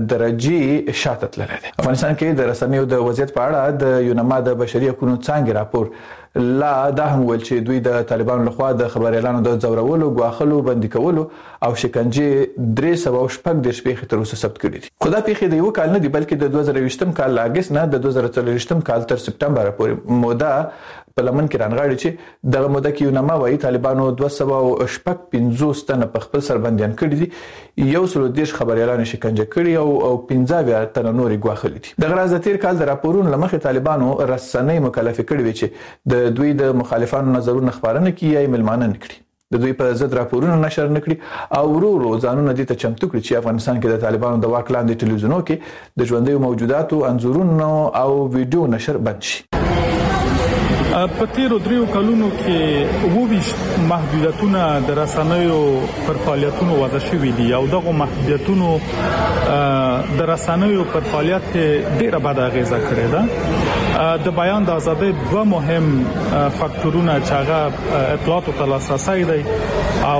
درجه شاته تللی دی. افغانستان کې د رسنیو د وضعیت په اړه د یونما د بشري حقوقو څانګې راپور لا دا هم ویل چې دوی د طالبانو لخوا د خبريالانو د ځورولو، غواخلو، بندي کولو او شکنجې درې سوه شپږ د شپې تر اوسه ثبت کړي دي. خو دا پیښې د یو کال نه دي بلکې د دوه زره ویشتم کال لاګس نه د دوه زره څلورویشتم کال تر سپټمبر پورې موده په لمن کې رانغاړي چې دغه موده کې یونما وايي طالبانو دوه سوه شپږ پنځوس تنه په خپل سربندیان کړي دي، یو سل دیش خبريالان شکنجه کړي او او پنځه اویا تنه نورې غواخلي دي. د غرض تیر کال د راپورونو لمخې طالبانو رسنۍ مکلف کړي وي چې د دوی د مخالفانو نظرونه خبرونه کوي یا ملمانه نکړي، د دوی په ضد راپورونه نشر نکړي او ورو ورو ځانونه دې ته چمتو کړي چې افغانستان کې د طالبانو د واک لاندې ټلویزیونونو کې د ژوندیو موجوداتو انځورونو او ویډیو نشر بند شي. په تیرو دریو کلونو کې وویش محدودیتونه د رسنیو پر فعالیتونو وضع شوي دي او دغه محدودیتونو د رسنیو پر فعالیت ډیره بد اغیزه کړې ده. د بیان د ازادۍ دوه مهم فاکتورونه چې هغه اطلاعات او لاسرسی دی او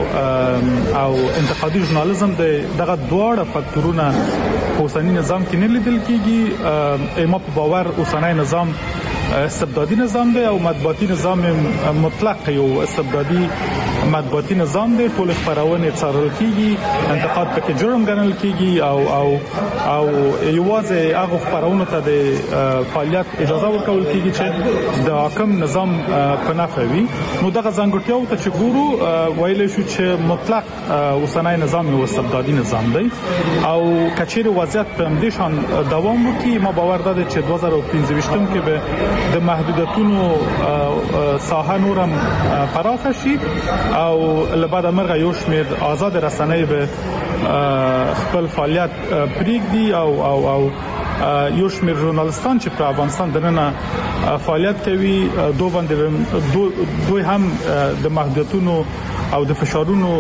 او انتقادي ژورنالیزم دی، دغه دواړه فاکتورونه په اوسنی نظام کې نه لیدل کیږي. ایما په باور اوسنی نظام استبدادي نظام دی او مطبوعاتي نظام مطلق یو استبدادي مطبوعاتي نظام دی. ټول خبرونه څارل کیږي، انتقاد پکې جرم ګڼل کیږي او او او یوازې هغه خبرونه ته د فعالیت اجازه ورکول کیږي چې د حاکم نظام په نفع وي. نو دغه ځانګړتیاو ته چې ګورو ویل شو چې مطلق اوسنی نظام یو استبدادي نظام دی او کچېره وضعیت په همدې شان دوام وکړي. ما باور ده چې دوه زره پنځه ویشتم کې به د محدودیتونو ساحه نورم پراخ شي او لبعد مرغه یو شمیر آزاد رسنۍ به خپل فعالیت پریږدي او او او یو شمیر ژورنالیستان چې په افغانستان دننه فعالیت کوي دوه باندې دوی هم د محدودیتونو او د فشارونو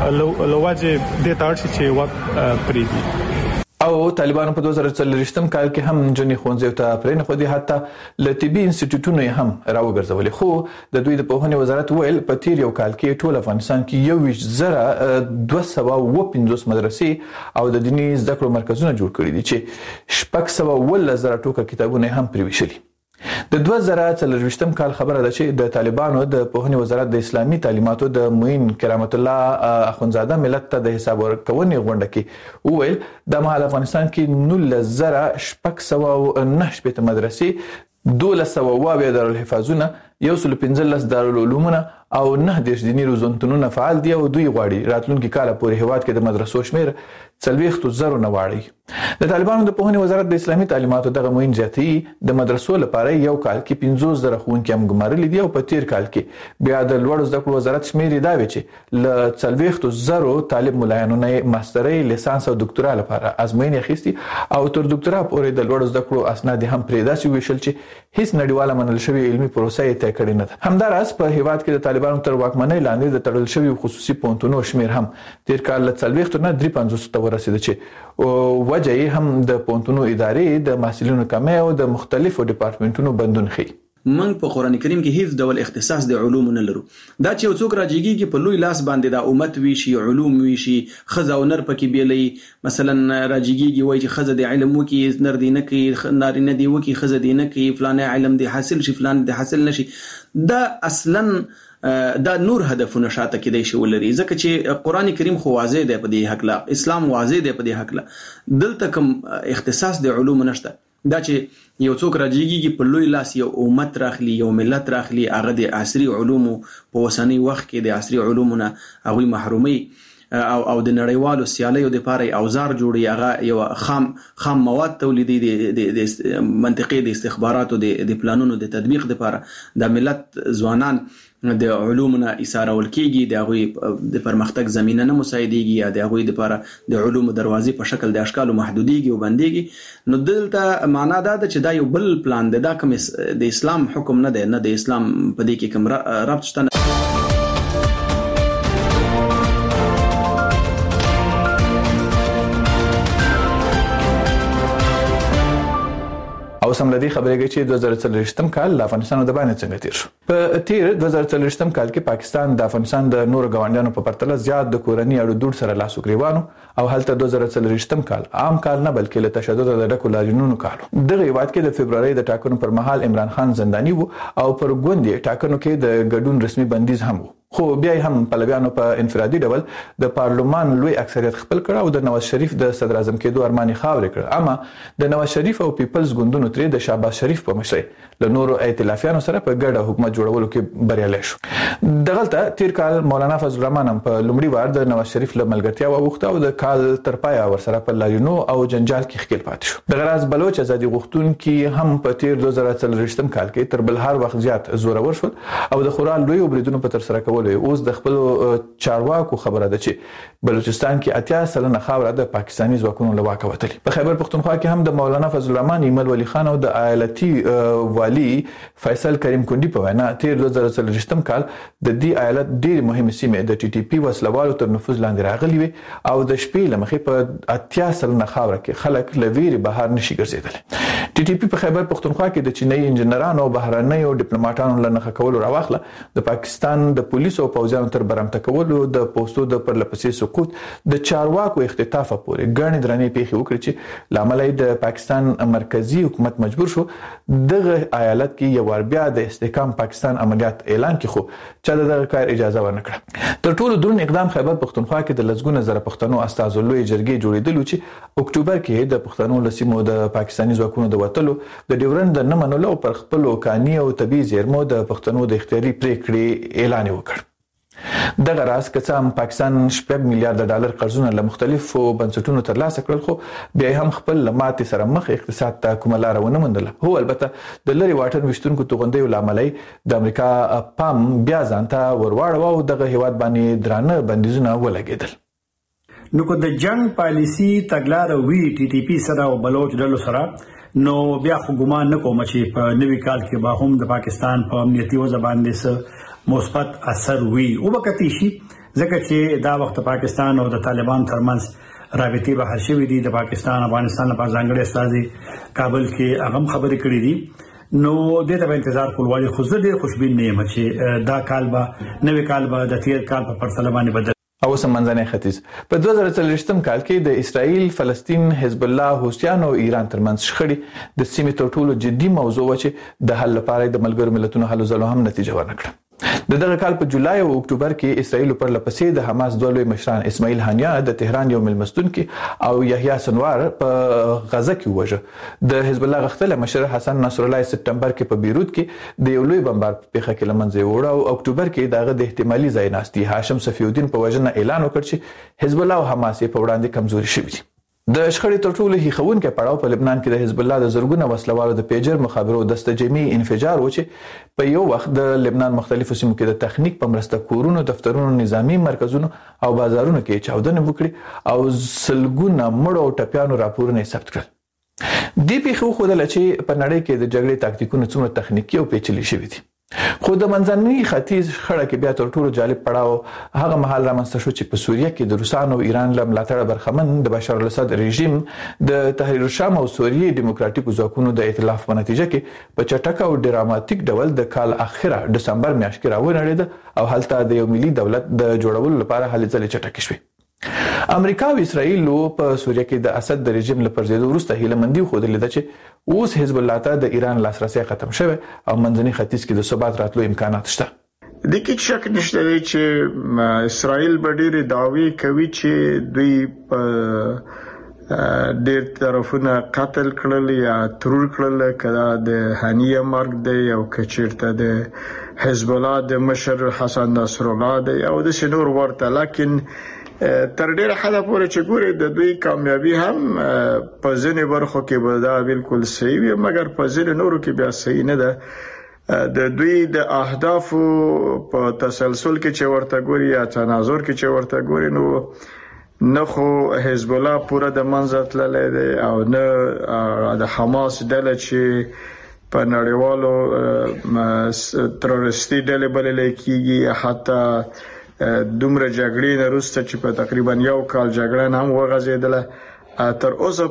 لوجه د تارشي چې وخت پریږدي. او طالبانو په دوه زره څلورویشتم کال کې هم جنې خونځو ته پرې خو دي حتی ل طبي انسټیټیوټونو هم راوګرځولې. خو د دوی د پوهنې وزارت ویل په تیر یو کال کې ټول افغانستان کې یو ویش زره دوه سوه و پنځوس مدرسې او د دیني زده کړو مرکزونه جوړ کړي دي چې شپږ سوه ولس زره ټوکه کتابونه هم پریوشلي. د دوه زره څلورویشتم کال خبره ده چې د طالبانو د پوهنې وزارت د اسلامي تعلیماتو د معین کرامت الله اخونزاده ملت ته د حساب ورکونې غونډه کې وویل د مهال افغانستان کې نولس زره شپږ سوه نه شپېته مدرسې، دولس سوه اویا دارالحفاظونه، یو سل پنځلس دارالعلومونه او نه دیرش دیني روزنتونونه فعال دي او دوی غواړي راتلونکي کال پورې هیواد کې د مدرسو شمیر څلوېښتو زرو نه واړي. د طالبانو د پوهنې وزارت د اسلامي تعلیماتو دغه معین زیاتوي د مدرسو لپاره یو کال کې پنځوس زره ښوونکي هم ګمارلي دي او په تیر کال کې بیا د لوړو زده کړو وزارت شمیر دا وی چې ل څلوېښتو زرو طالب ملایانو نه ماسترۍ، لیسانس او دکتورا لپاره ازموینې اخیستي او تر دکتورا پورې د لوړو زده کړو اسناد هم پرې داسې ویشل چې هیڅ نړیواله منل شوی علمي پروسه تای کړی نه ده. همداراز په هیواد کې د طالبانو تر واکمنۍ لاندې د تړل شوی خصوصي پونتونو شمیر هم تیر کال له څلوېښت نه درې پنځوس ته ورسېد چې وجه یې هم د پونتونو ادارې د محصلینو کمۍ او د مختلفو ډپارټمنټونو بندون ښیي. من په قران کریم کې هیڅ ډول اختصاص د علوم نه لرو. دا چې یو څوک راځيږي په لوی لاس باندې د امت وی شي علوم وی شي خزه او نر پکې بیلې مثلا راځيږي وای چې خزه د علم وکي نر دی نه کوي نار نه دی وکي خزه دی نه کوي فلانه علم دی حاصل شي فلان دی حاصل نشي. دا اصلا دا نور هدفونه شاته کېدای شي ولري ځکه چې قران کریم خو واضح دی په دې حق لا اسلام واضح دی په دې حق لا دلته کوم اختصاص د علوم نشته. دا چې یو څوک راځيږي په لوی لاس یو امت راخلي یو ملت راخلي هغه د عصري علومو په وسنی وخت کې د عصري علومونه هغه محرومي او او د نړیوالو سیالیو د پاره اوزار جوړي هغه یو خام خام مواد تولیدي د منطقي د استخباراتو د پلانونو د تطبیق د پاره د ملت ځوانان د علومنا اساره ولکېږي د هغه د پرمختګ زمينه نه مساعدېږي یا د هغه د لپاره د علومو دروازې په شکل د اشکالو محدوديږي او بنديږي. نو دلته معنا دا ده چې دا یو بل پلان دی دا کوم د اسلام حکم نه دی نه د اسلام په دې کې کوم ربط شته. او سملدي خبرېږي چې دوه زره څلوېښتم کال د افغانستان د باندې څنګه تیر شو. په تیر دوه زره څلوېښتم کال کې پاکستان د افغانستان د نورو ګاونډیانو په پرتله زیات د کورنۍ اړو دوړ سره لاس وګریوانو او هلته دوه زره څلوېښتم کال عام کال نه بلکې له تشدد د ډکو لاریونونو کالو. دغه هیواد کې د فبرवरी د ټاکنو پر مهال عمران خان زنداني وو او پر ګوندې ټاکنو کې د ګډون رسمي بندیز هم وو. خو بیا هم پلویانو په انفرادي ډول د پارلمان لوی اکثریت خپل کړ او د نواز شریف د صدر اعظم کېدو ارماني خاورې کړ. اما د نواز شریف او پیپلز ګوندونو ترې د شهباز شریف په مشرۍ له نورو ائتلافیانو سره په ګډه حکومت جوړولو کې بریالي شو. دغلته تیر کال مولانا فضل الرحمن هم په لومړي وار د نواز شریف له ملګرتیا وغوښته او د کال تر پایه ورسره په لاریونو او جنجال کې ښکیل پاتې شو. د غراز بلوچ ازادي غوښتونکي هم په تیر دوه زره څلوېښتم کال کې تر بل هر وخت زیات زورور شول او د خورال لوی بریدونو په تر سره کولو اوس د خپل چارواکو خبره ده چې بلوچستان کې اتیا سلنه خاوره د پاکستاني ځواکونو له واکه وتلي. په خیبر پختونخوا کې هم د مولانا فضل الرحمن ایمل ولی خان او د ایالتي والی فیصل کریم کندي په وینا تیر دوه زره څلوېښتم کال د دې ایالت ډېر مهمه سیمه د ټي ټي پی وسلوالو تر نفوذ لاندې راغلي وي او د شپې لمخې په اتیا سلنه خاوره کې خلک لویری بهر نشي ګرځیدل. ټي ټي پی په خیبر پختونخوا کې د چینایي انجنیرانو او بهرنیو ډیپلوماټانو لنخه کولو راوخله د پاکستان د پولیسو او پوځیانو تر برمته کولو د پوسټو د پرلپسې سقوط د چارواکو اختطاف پورې ګڼې درنې پیښې وکړي چې لامل د پاکستان مرکزی حکومت مجبور شو دغه ایالت کې یو ور بیا د استحکام پاکستان عملیات اعلان کړي خو چې دغه کار اجازه ورنکړه. تر ټولو درون اقدام خیبر پختونخوا کې د لزګونه زره پښتنو استازو لوی جرګې جوړېدل چې اکتوبر کې د پښتنو لسیمو د پاکستاني ځواکونو د وټلو د ډیورند د نه منلو پر خپل کاني او طبي زیرمو د پښتنو د اختیاري پریکړې اعلان وکړ. دغه راز که هم پاکستان شپږ میلیارډ ډالر قرضونه له مختلفو بنسټونو ترلاسه کړل خو بیا هم خپل لماتې سره مخ اقتصاد ته کومه لار ونه موندله. هو البته د لری واټن وشتونکو توغندیو لاملای د امریکا پام بیا ځانته ورواړو او دغه هیواد باندې درانه بندیزونه ولګیدل. نو کو د جنگ پالیسی تګلار وی ټي ټي پی سره او بلوچ ډلو سره نو بیا خو ګمان نه کوم چې په نوي کال کې به هم د پاکستان په امنیتي وضع باندې مثبت اثر وی او وکتی شي ځکه چې دا وخت پاکستان او د طالبان ترمنځ رابطې به هر شي دي. د پاکستان افغانستان لپاره ځانګړي استازي کابل کې هغه خبرې کړې دي نو د دې په انتظار کول وایي خو زه ډېر خوشبین نه یم چې دا کال به نوي کال به د تیر کال په پرتله باندې بدل. او سمندري ختیځ په دوه زره څلوېښتم کال کې د اسرائیل فلسطین حزب الله حوثیان او ایران ترمنځ شخړې د سیمې تر ټولو جدي موضوع و چې د حل لپاره د ملګرو ملتونو هلو ځلو هم نتیجه ورنکړه. د دغه کال په جولای او اکتوبر کې اسرائیل پر لپسې د حماس دوه لوی مشران اسماعیل هانیا د تهران یو ملمستون کې او یحیی سنوار په غزه کې وژه. د حزب الله غختل مشر حسن نصر الله سپتمبر کې په بیروت کې د یو لوی بمبار په پیښه کې لمنځه وړ او اکتوبر کې دغه د احتمالي ځای ناستي هاشم صفی الدین په وژنه اعلان وکړ چې حزب الله او حماس په وړاندې کمزوري شوي دي. د شخړې تر ټولو هیښوونکی پړاو په لبنان کې د حزب الله د زرګونه وسلوالو د پیجر مخابرو دسته جمعي انفجار و چې په یو وخت د لبنان مختلفو سیمو کې د تخنیک په مرسته کورونو دفترونو نظامی مرکزونو او بازارونو کې چاودنه وکړي او سلګونه مړو او ټپیانو راپورونه ثبت کړل. دې پیښو ښودله چې په نړۍ کې د جګړې تاکتیکونه څومره تخنیکي او پیچلي شوي دي. خو د منځني ختیځ خړه کې بیا تر ټولو جالب پړاو هغه مهال رامنځته شو چې په سوریه کې د روسانو او ایران له ملاتړ برخمن د بشار الاسد رژیم د تحریر الشام او سوریې دیموکراتیکو ځواکونو د ائتلاف په نتیجه کې په چټک او ډراماتیک ډول د کال اخره دسمبر میاشت کې راوړل او هلته د یو ملي دولت د جوړولو لپاره هلې ځلې چټک شوې. امریکا او اسرائیل په سوریه کې د اسد د رژیم لپاره زیاتو وروسته هیله مندي خو د لیدل چې اوس حزب الله ته د ایران لاسرسي ختم شوه او منځني ختیځ کې د ثبات راتلو امکانات شته. د کې شک نشته چې اسرائیل به ډېر دعوی کوي چې دوی په ډېر طرفونه قتل کړل یا ترور کړل کله د هانیه مرګ دی او کچیرته د حزب الله د مشر حسن نصر الله دی او د شنور ورته لکن تر ډیره حد پورې چې ګوري د دوی کامیابی هم په ځینې برخو کې به دا بالکل صحیح وي مګر په ځینې نورو کې بیا صحیح نه ده. د دوی د اهدافو په تسلسل کې چې ورته ګوري یا تناظر کې چې ورته ګوري نو نه خو حزب الله پوره د منځ تللی دی او نه د حماس ډله چې په نړیوالو تروریستي ډلې بلل کېږي حتی دومره جګړې نه وروسته چې په تقریبا یو کال جګړه هم وغځېدله تر اوسه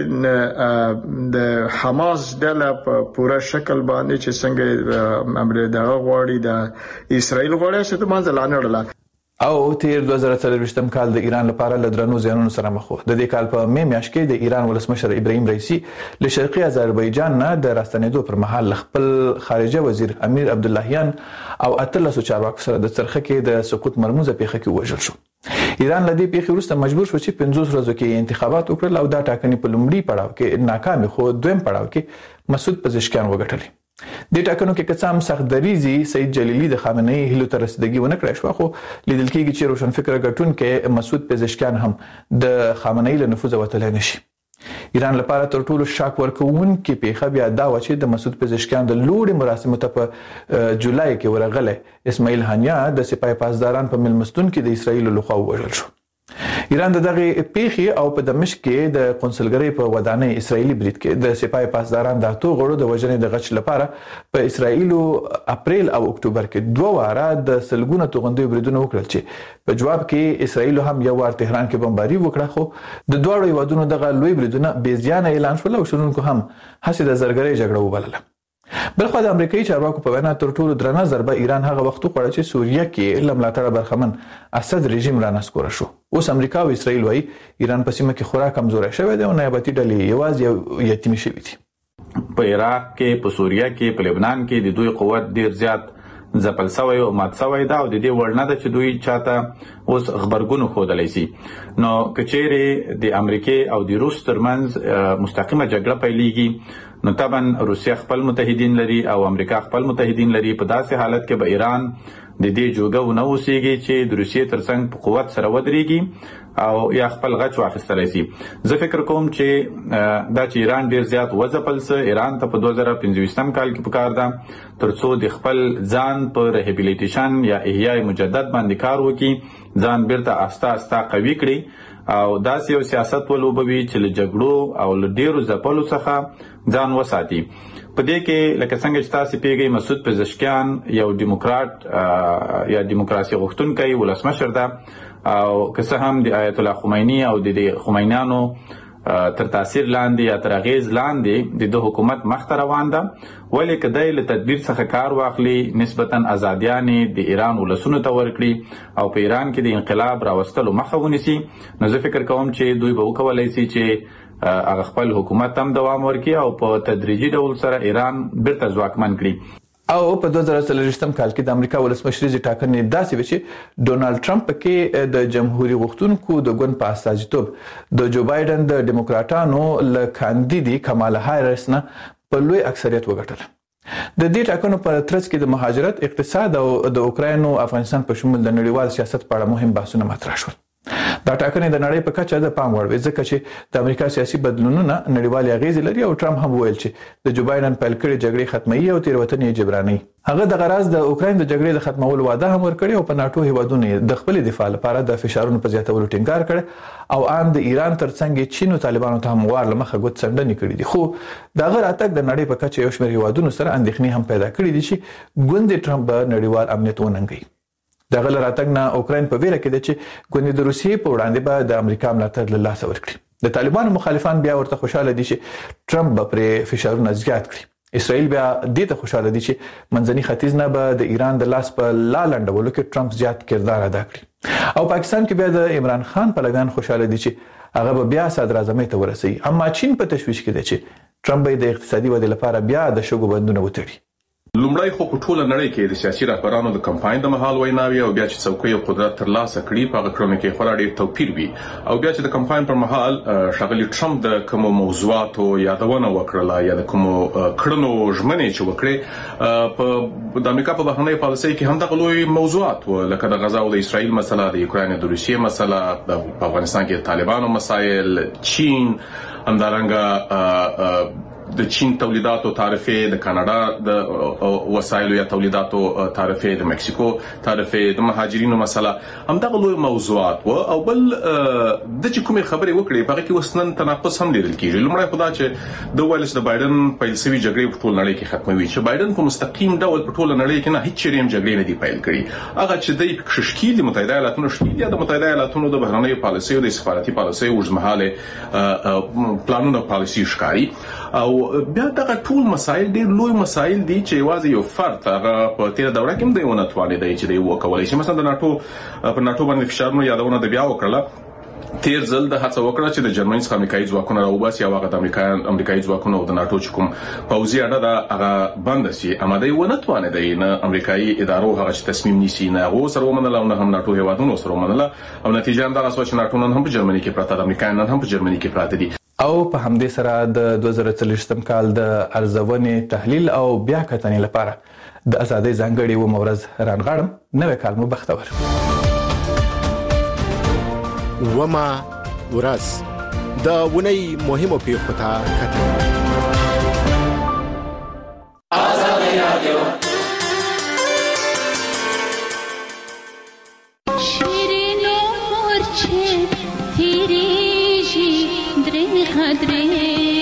پورې د حماس ډله په پوره شکل باندې چې څنګه امر دغه غواړي د اسرائیل غواړي چې د منځ لاندې وړله او تیر دوه زره څلوېښتم کال د ایران لپاره له درنو زیانونو سره مخ و. د دې کال په مې میاشت کې د ایران ولسمشر ابراهیم رئیسی له شرقي آذربایجان نه د راستنېدو پر مهال خپل خارجه وزیر امیر عبداللهیان او اتلسو چارواکو سره د څرخه کې د سقوط مرموزه پیښه کې وژل شو. ایران لدی پیښې وروسته مجبور شو چې پنځوس ورځو کې انتخابات وکړل او دا ټاکنې په لومړي پړاو کې ناکام خو دویم پړاو کې مسعود پزشکیان وګټل. د ټاکنو کې کڅام سخت دریزي سید جلیلی د خامنه ای هلو تر رسیدګي ونه کړی شو خو لیدل کېږي چې روشن فکر غټون کې مسعود پزشکیان هم د خامنه ای له نفوذ وتلی نشي. ایران لپاره تر ټولو شاک ورکون کې پیښه بیا دا و چې د مسعود پزشکیان د لوړې مراسمو ته په جولای کې ورغله اسماعیل هانیا د سپاه پاسداران په ملمستون کې د اسرایل لخوا وژل شو. ایران د دغه پیښې او په دمشق کې د قونسلګرۍ په ودانۍ اسرایلی برید کې د سپاه پاسداران د اتو غړو د وژنې د غچ لپاره په اسرایل اپریل او اکتوبر کې دوه واره د سلګونه توغندي بریدونه وکړل چې په جواب کې اسرایل هم یو وار تهران کې بمباري وکړه خو د دوه هیوادونو دغه لوی بریدونه بې زیانه اعلان شول او شرونکو هم هڅه د زرګرۍ جګړه وبلله. بلخو د امریکایي چارواکو په وینا تر ټولو درنه ضربه ایران هغه وخت وکړه چې سوریه کې له ملاتړه برخمن اسد رژیم را نسکوره شو. اوس امریکا او اسرائیل وايي ایران په سیمه کې خورا کمزوري شوی دی او نیابتي ډلې یوازې یتیمې شوې دي. په عراق کې، په سوریه کې، په لبنان کې د دوی قوت ډیر زیات ځپل شوی او مات شوی دا او د دې وړ نه ده چې دوی چاته اوس خبرګون خودلای شي. نو کچېره د امریکای او د روس ترمنځ مستقیمه جګړه پیلېږي نو طبعا روسیا خپل متحدین لري او امریکا خپل متحدین لري. په داسې حالت کې به ایران د دې جوګه نه اوسېږي چې د روسیې ترڅنګ په قوت سره ودرېږي او یا خپل غچ واخیستلی شي. زه فکر کوم چې دا چې ایران ډیر زیات وځپل څه ایران ته په دوه زره پنځوستم کال کې پکار ده ترڅو د خپل ځان په ریهابیلیټیشن یا احیاء مجدد باندې کار وکړي، ځان بیرته آسته آسته قوي کړي او داسې یو سیاست ولوبوي چې له جګړو او له ډیرو ځپلو څخه ځان وساتي. په دې کې لکه څنګه چې تاسو پیږئ مسعود پزشکیان یو دیموکرات یا دیموکراسي غوښتونکی ولسمشر ده او که څه هم د آیت الله خمینی او د خمینیانو تر تاثیر لاندې یا تر اغیز لاندې د دوه حکومت مخته روان ده، ولې کدی له تدبیر څخه کار واخلي نسبتا ازادیانې د ایران ولسونو ته ورکړي او په ایران کې د انقلاب راوستلو مخه ونیسي، نو زه فکر کوم چې دوی به وکولای شي چې هغه خپل حکومت هم دوام ورکړي او په تدریجي ډول سره ایران بیرته ځواکمن کړي. او په دوه زره څلوېښتم کال کې د امریکا ولسمشریزي ټاکنې داسې وې چې ډونالد ټرمپ کې د جمهوریت غوښتونکو د ګوند په استازیتوب د جو بایدن د ډیموکراټانو له کاندیدي کمالا هاریس نه په لوی اکثریت وګټل. د دې ټاکنو په ترڅ کې د مهاجرت، اقتصاد او د اوکراین او افغانستان په شمول د نړیوال سیاست په اړه مهم بحثونه مطرح شول. دا ټاکنې د نړۍ په کچه د پام وړ وي ځکه چې د امریکا سیاسي بدلونونه نړیوال اغیز لري او ټرمپ هم ویل چې د جو بایدن پیل کړي جګړې ختمي او تیروتنې جبراني. هغه د غراز د اوکراین د جګړې د ختمولو وعده هم ورکړي او په ناتو هیوادونو د خپل دفاع لپاره د فشارونو په زیاتولو ټینګار کړي او ان د ایران ترڅنګ چین او طالبانو ته هم وار لمخه غوت څنډنې کړې دي. خو دا غیر اتک د نړۍ په کچه یو شمېر هیوادونو سره اندېښنې هم پیدا کړې دي چې ګوند ټرمپ به نړیوال امنیت وننګي. د غل راتګ نه اوکراین په ویره کې دي چې ګوند د روسیې په وړاندې به د امریکا ملاتړ له لاسه ورکړي. د طالبانو مخالفان بیا ورته خوشاله دي چې ټرمپ به پر فشارونه زیات کړي. اسرائیل بیا دې ته خوشاله دي چې منځني ختیځ نه به د ایران د لاس په لالندولو کې ټرمپ زیات کردار ادا کړي او پاکستان کې بیا د عمران خان پلویان خوشاله دي چې هغه به بیا صدر اعظم ته ورسي. اما چین په تشویش کې دی چې ټرمپ به د اقتصادي ودې لپاره بیا د شګو بندونه وتړي. لومړی خو په ټوله نړۍ کې د سیاسي رهبرانو د کمپاین د مهال ویناوي او بیا چې څوکۍ او قدرت ترلاسه کړي په هغه کړنو کې خورا ډېر توپیر وي او بیا چې د کمپاین پر مهال ښاغلي ټرمپ د کوم موضوعاتو یادونه وکړه یا د کوم کړنو ژمنې چې وکړي په د امریکا په بهرنۍ پالیسۍ کې هم دغه لوی موضوعات و لکه د غزا او د اسرائیل مسله، د یوکرين د روسیې مسله، د افغانستان کې د طالبانو مسایل، چین، همدارنګه د چین تولیداتو تعرفه، د کاناډا د وسایلو یا تولیداتو تعرفه، د مکسیکو تعرفه، د مهاجرینو مسله، هم دغه لوی موضوعات و او بل د چې کومې خبرې وکړي په هغه کې وسنن تناقض هم لیدل کیږي. لومړی خدا چې د ویلس د بایدن پیل شوی جګړې په ټول نړۍ کې ختموي چې بایدن په مستقیم ډول په ټول نړۍ کې نه هیڅ چیرې هم جګړې نه دی پیل کړي. هغه چې د کشکیل د متحده ایالاتونو شتي یا د متحده ایالاتونو د بهرنۍ پالیسۍ او د سفارتي پالیسۍ اوږدمهاله پلانونه پالیسي ښکاري او بیا دغه ټول مسایل ډېر لوی مسایل دي چې یوازې یو فرد هغه په تیر دوره کې هم دی ونه توانیدي چې دی وکولای شي. مثلا د ناتو په ناتو باندې فشارونو یادونه د بیا وکړه تیر ځل د هڅه وکړه چې د جرمني څخه امریکایي ځواکونه راوباسي او هغه د امریکایي امریکایي ځواکونه او د ناتو چې کوم پوځي اډه ده هغه بند شي اما دی ونه توانیدي نه امریکایي ادارو هغه چې تصمیم نیسي نه هغه سره ومنله او نه هم ناتو هیوادونو سره ومنله او نتیجه هم دغه چې ناتو نن هم په جرمني کې پراته د امریکایانو هم په جرمني کې پراته دي. او په همدې سره د دوه زره څلوېښتم کال د ارزونې تحلیل او بیا کتنې لپاره د ازادۍ ځانګړي و مورز رانغاړم. نوې کال مو بختور. وما ورځ د ونی مهمو پیښو ته کتل. ازادۍ رادیو شیرینو ورچه تیری خدره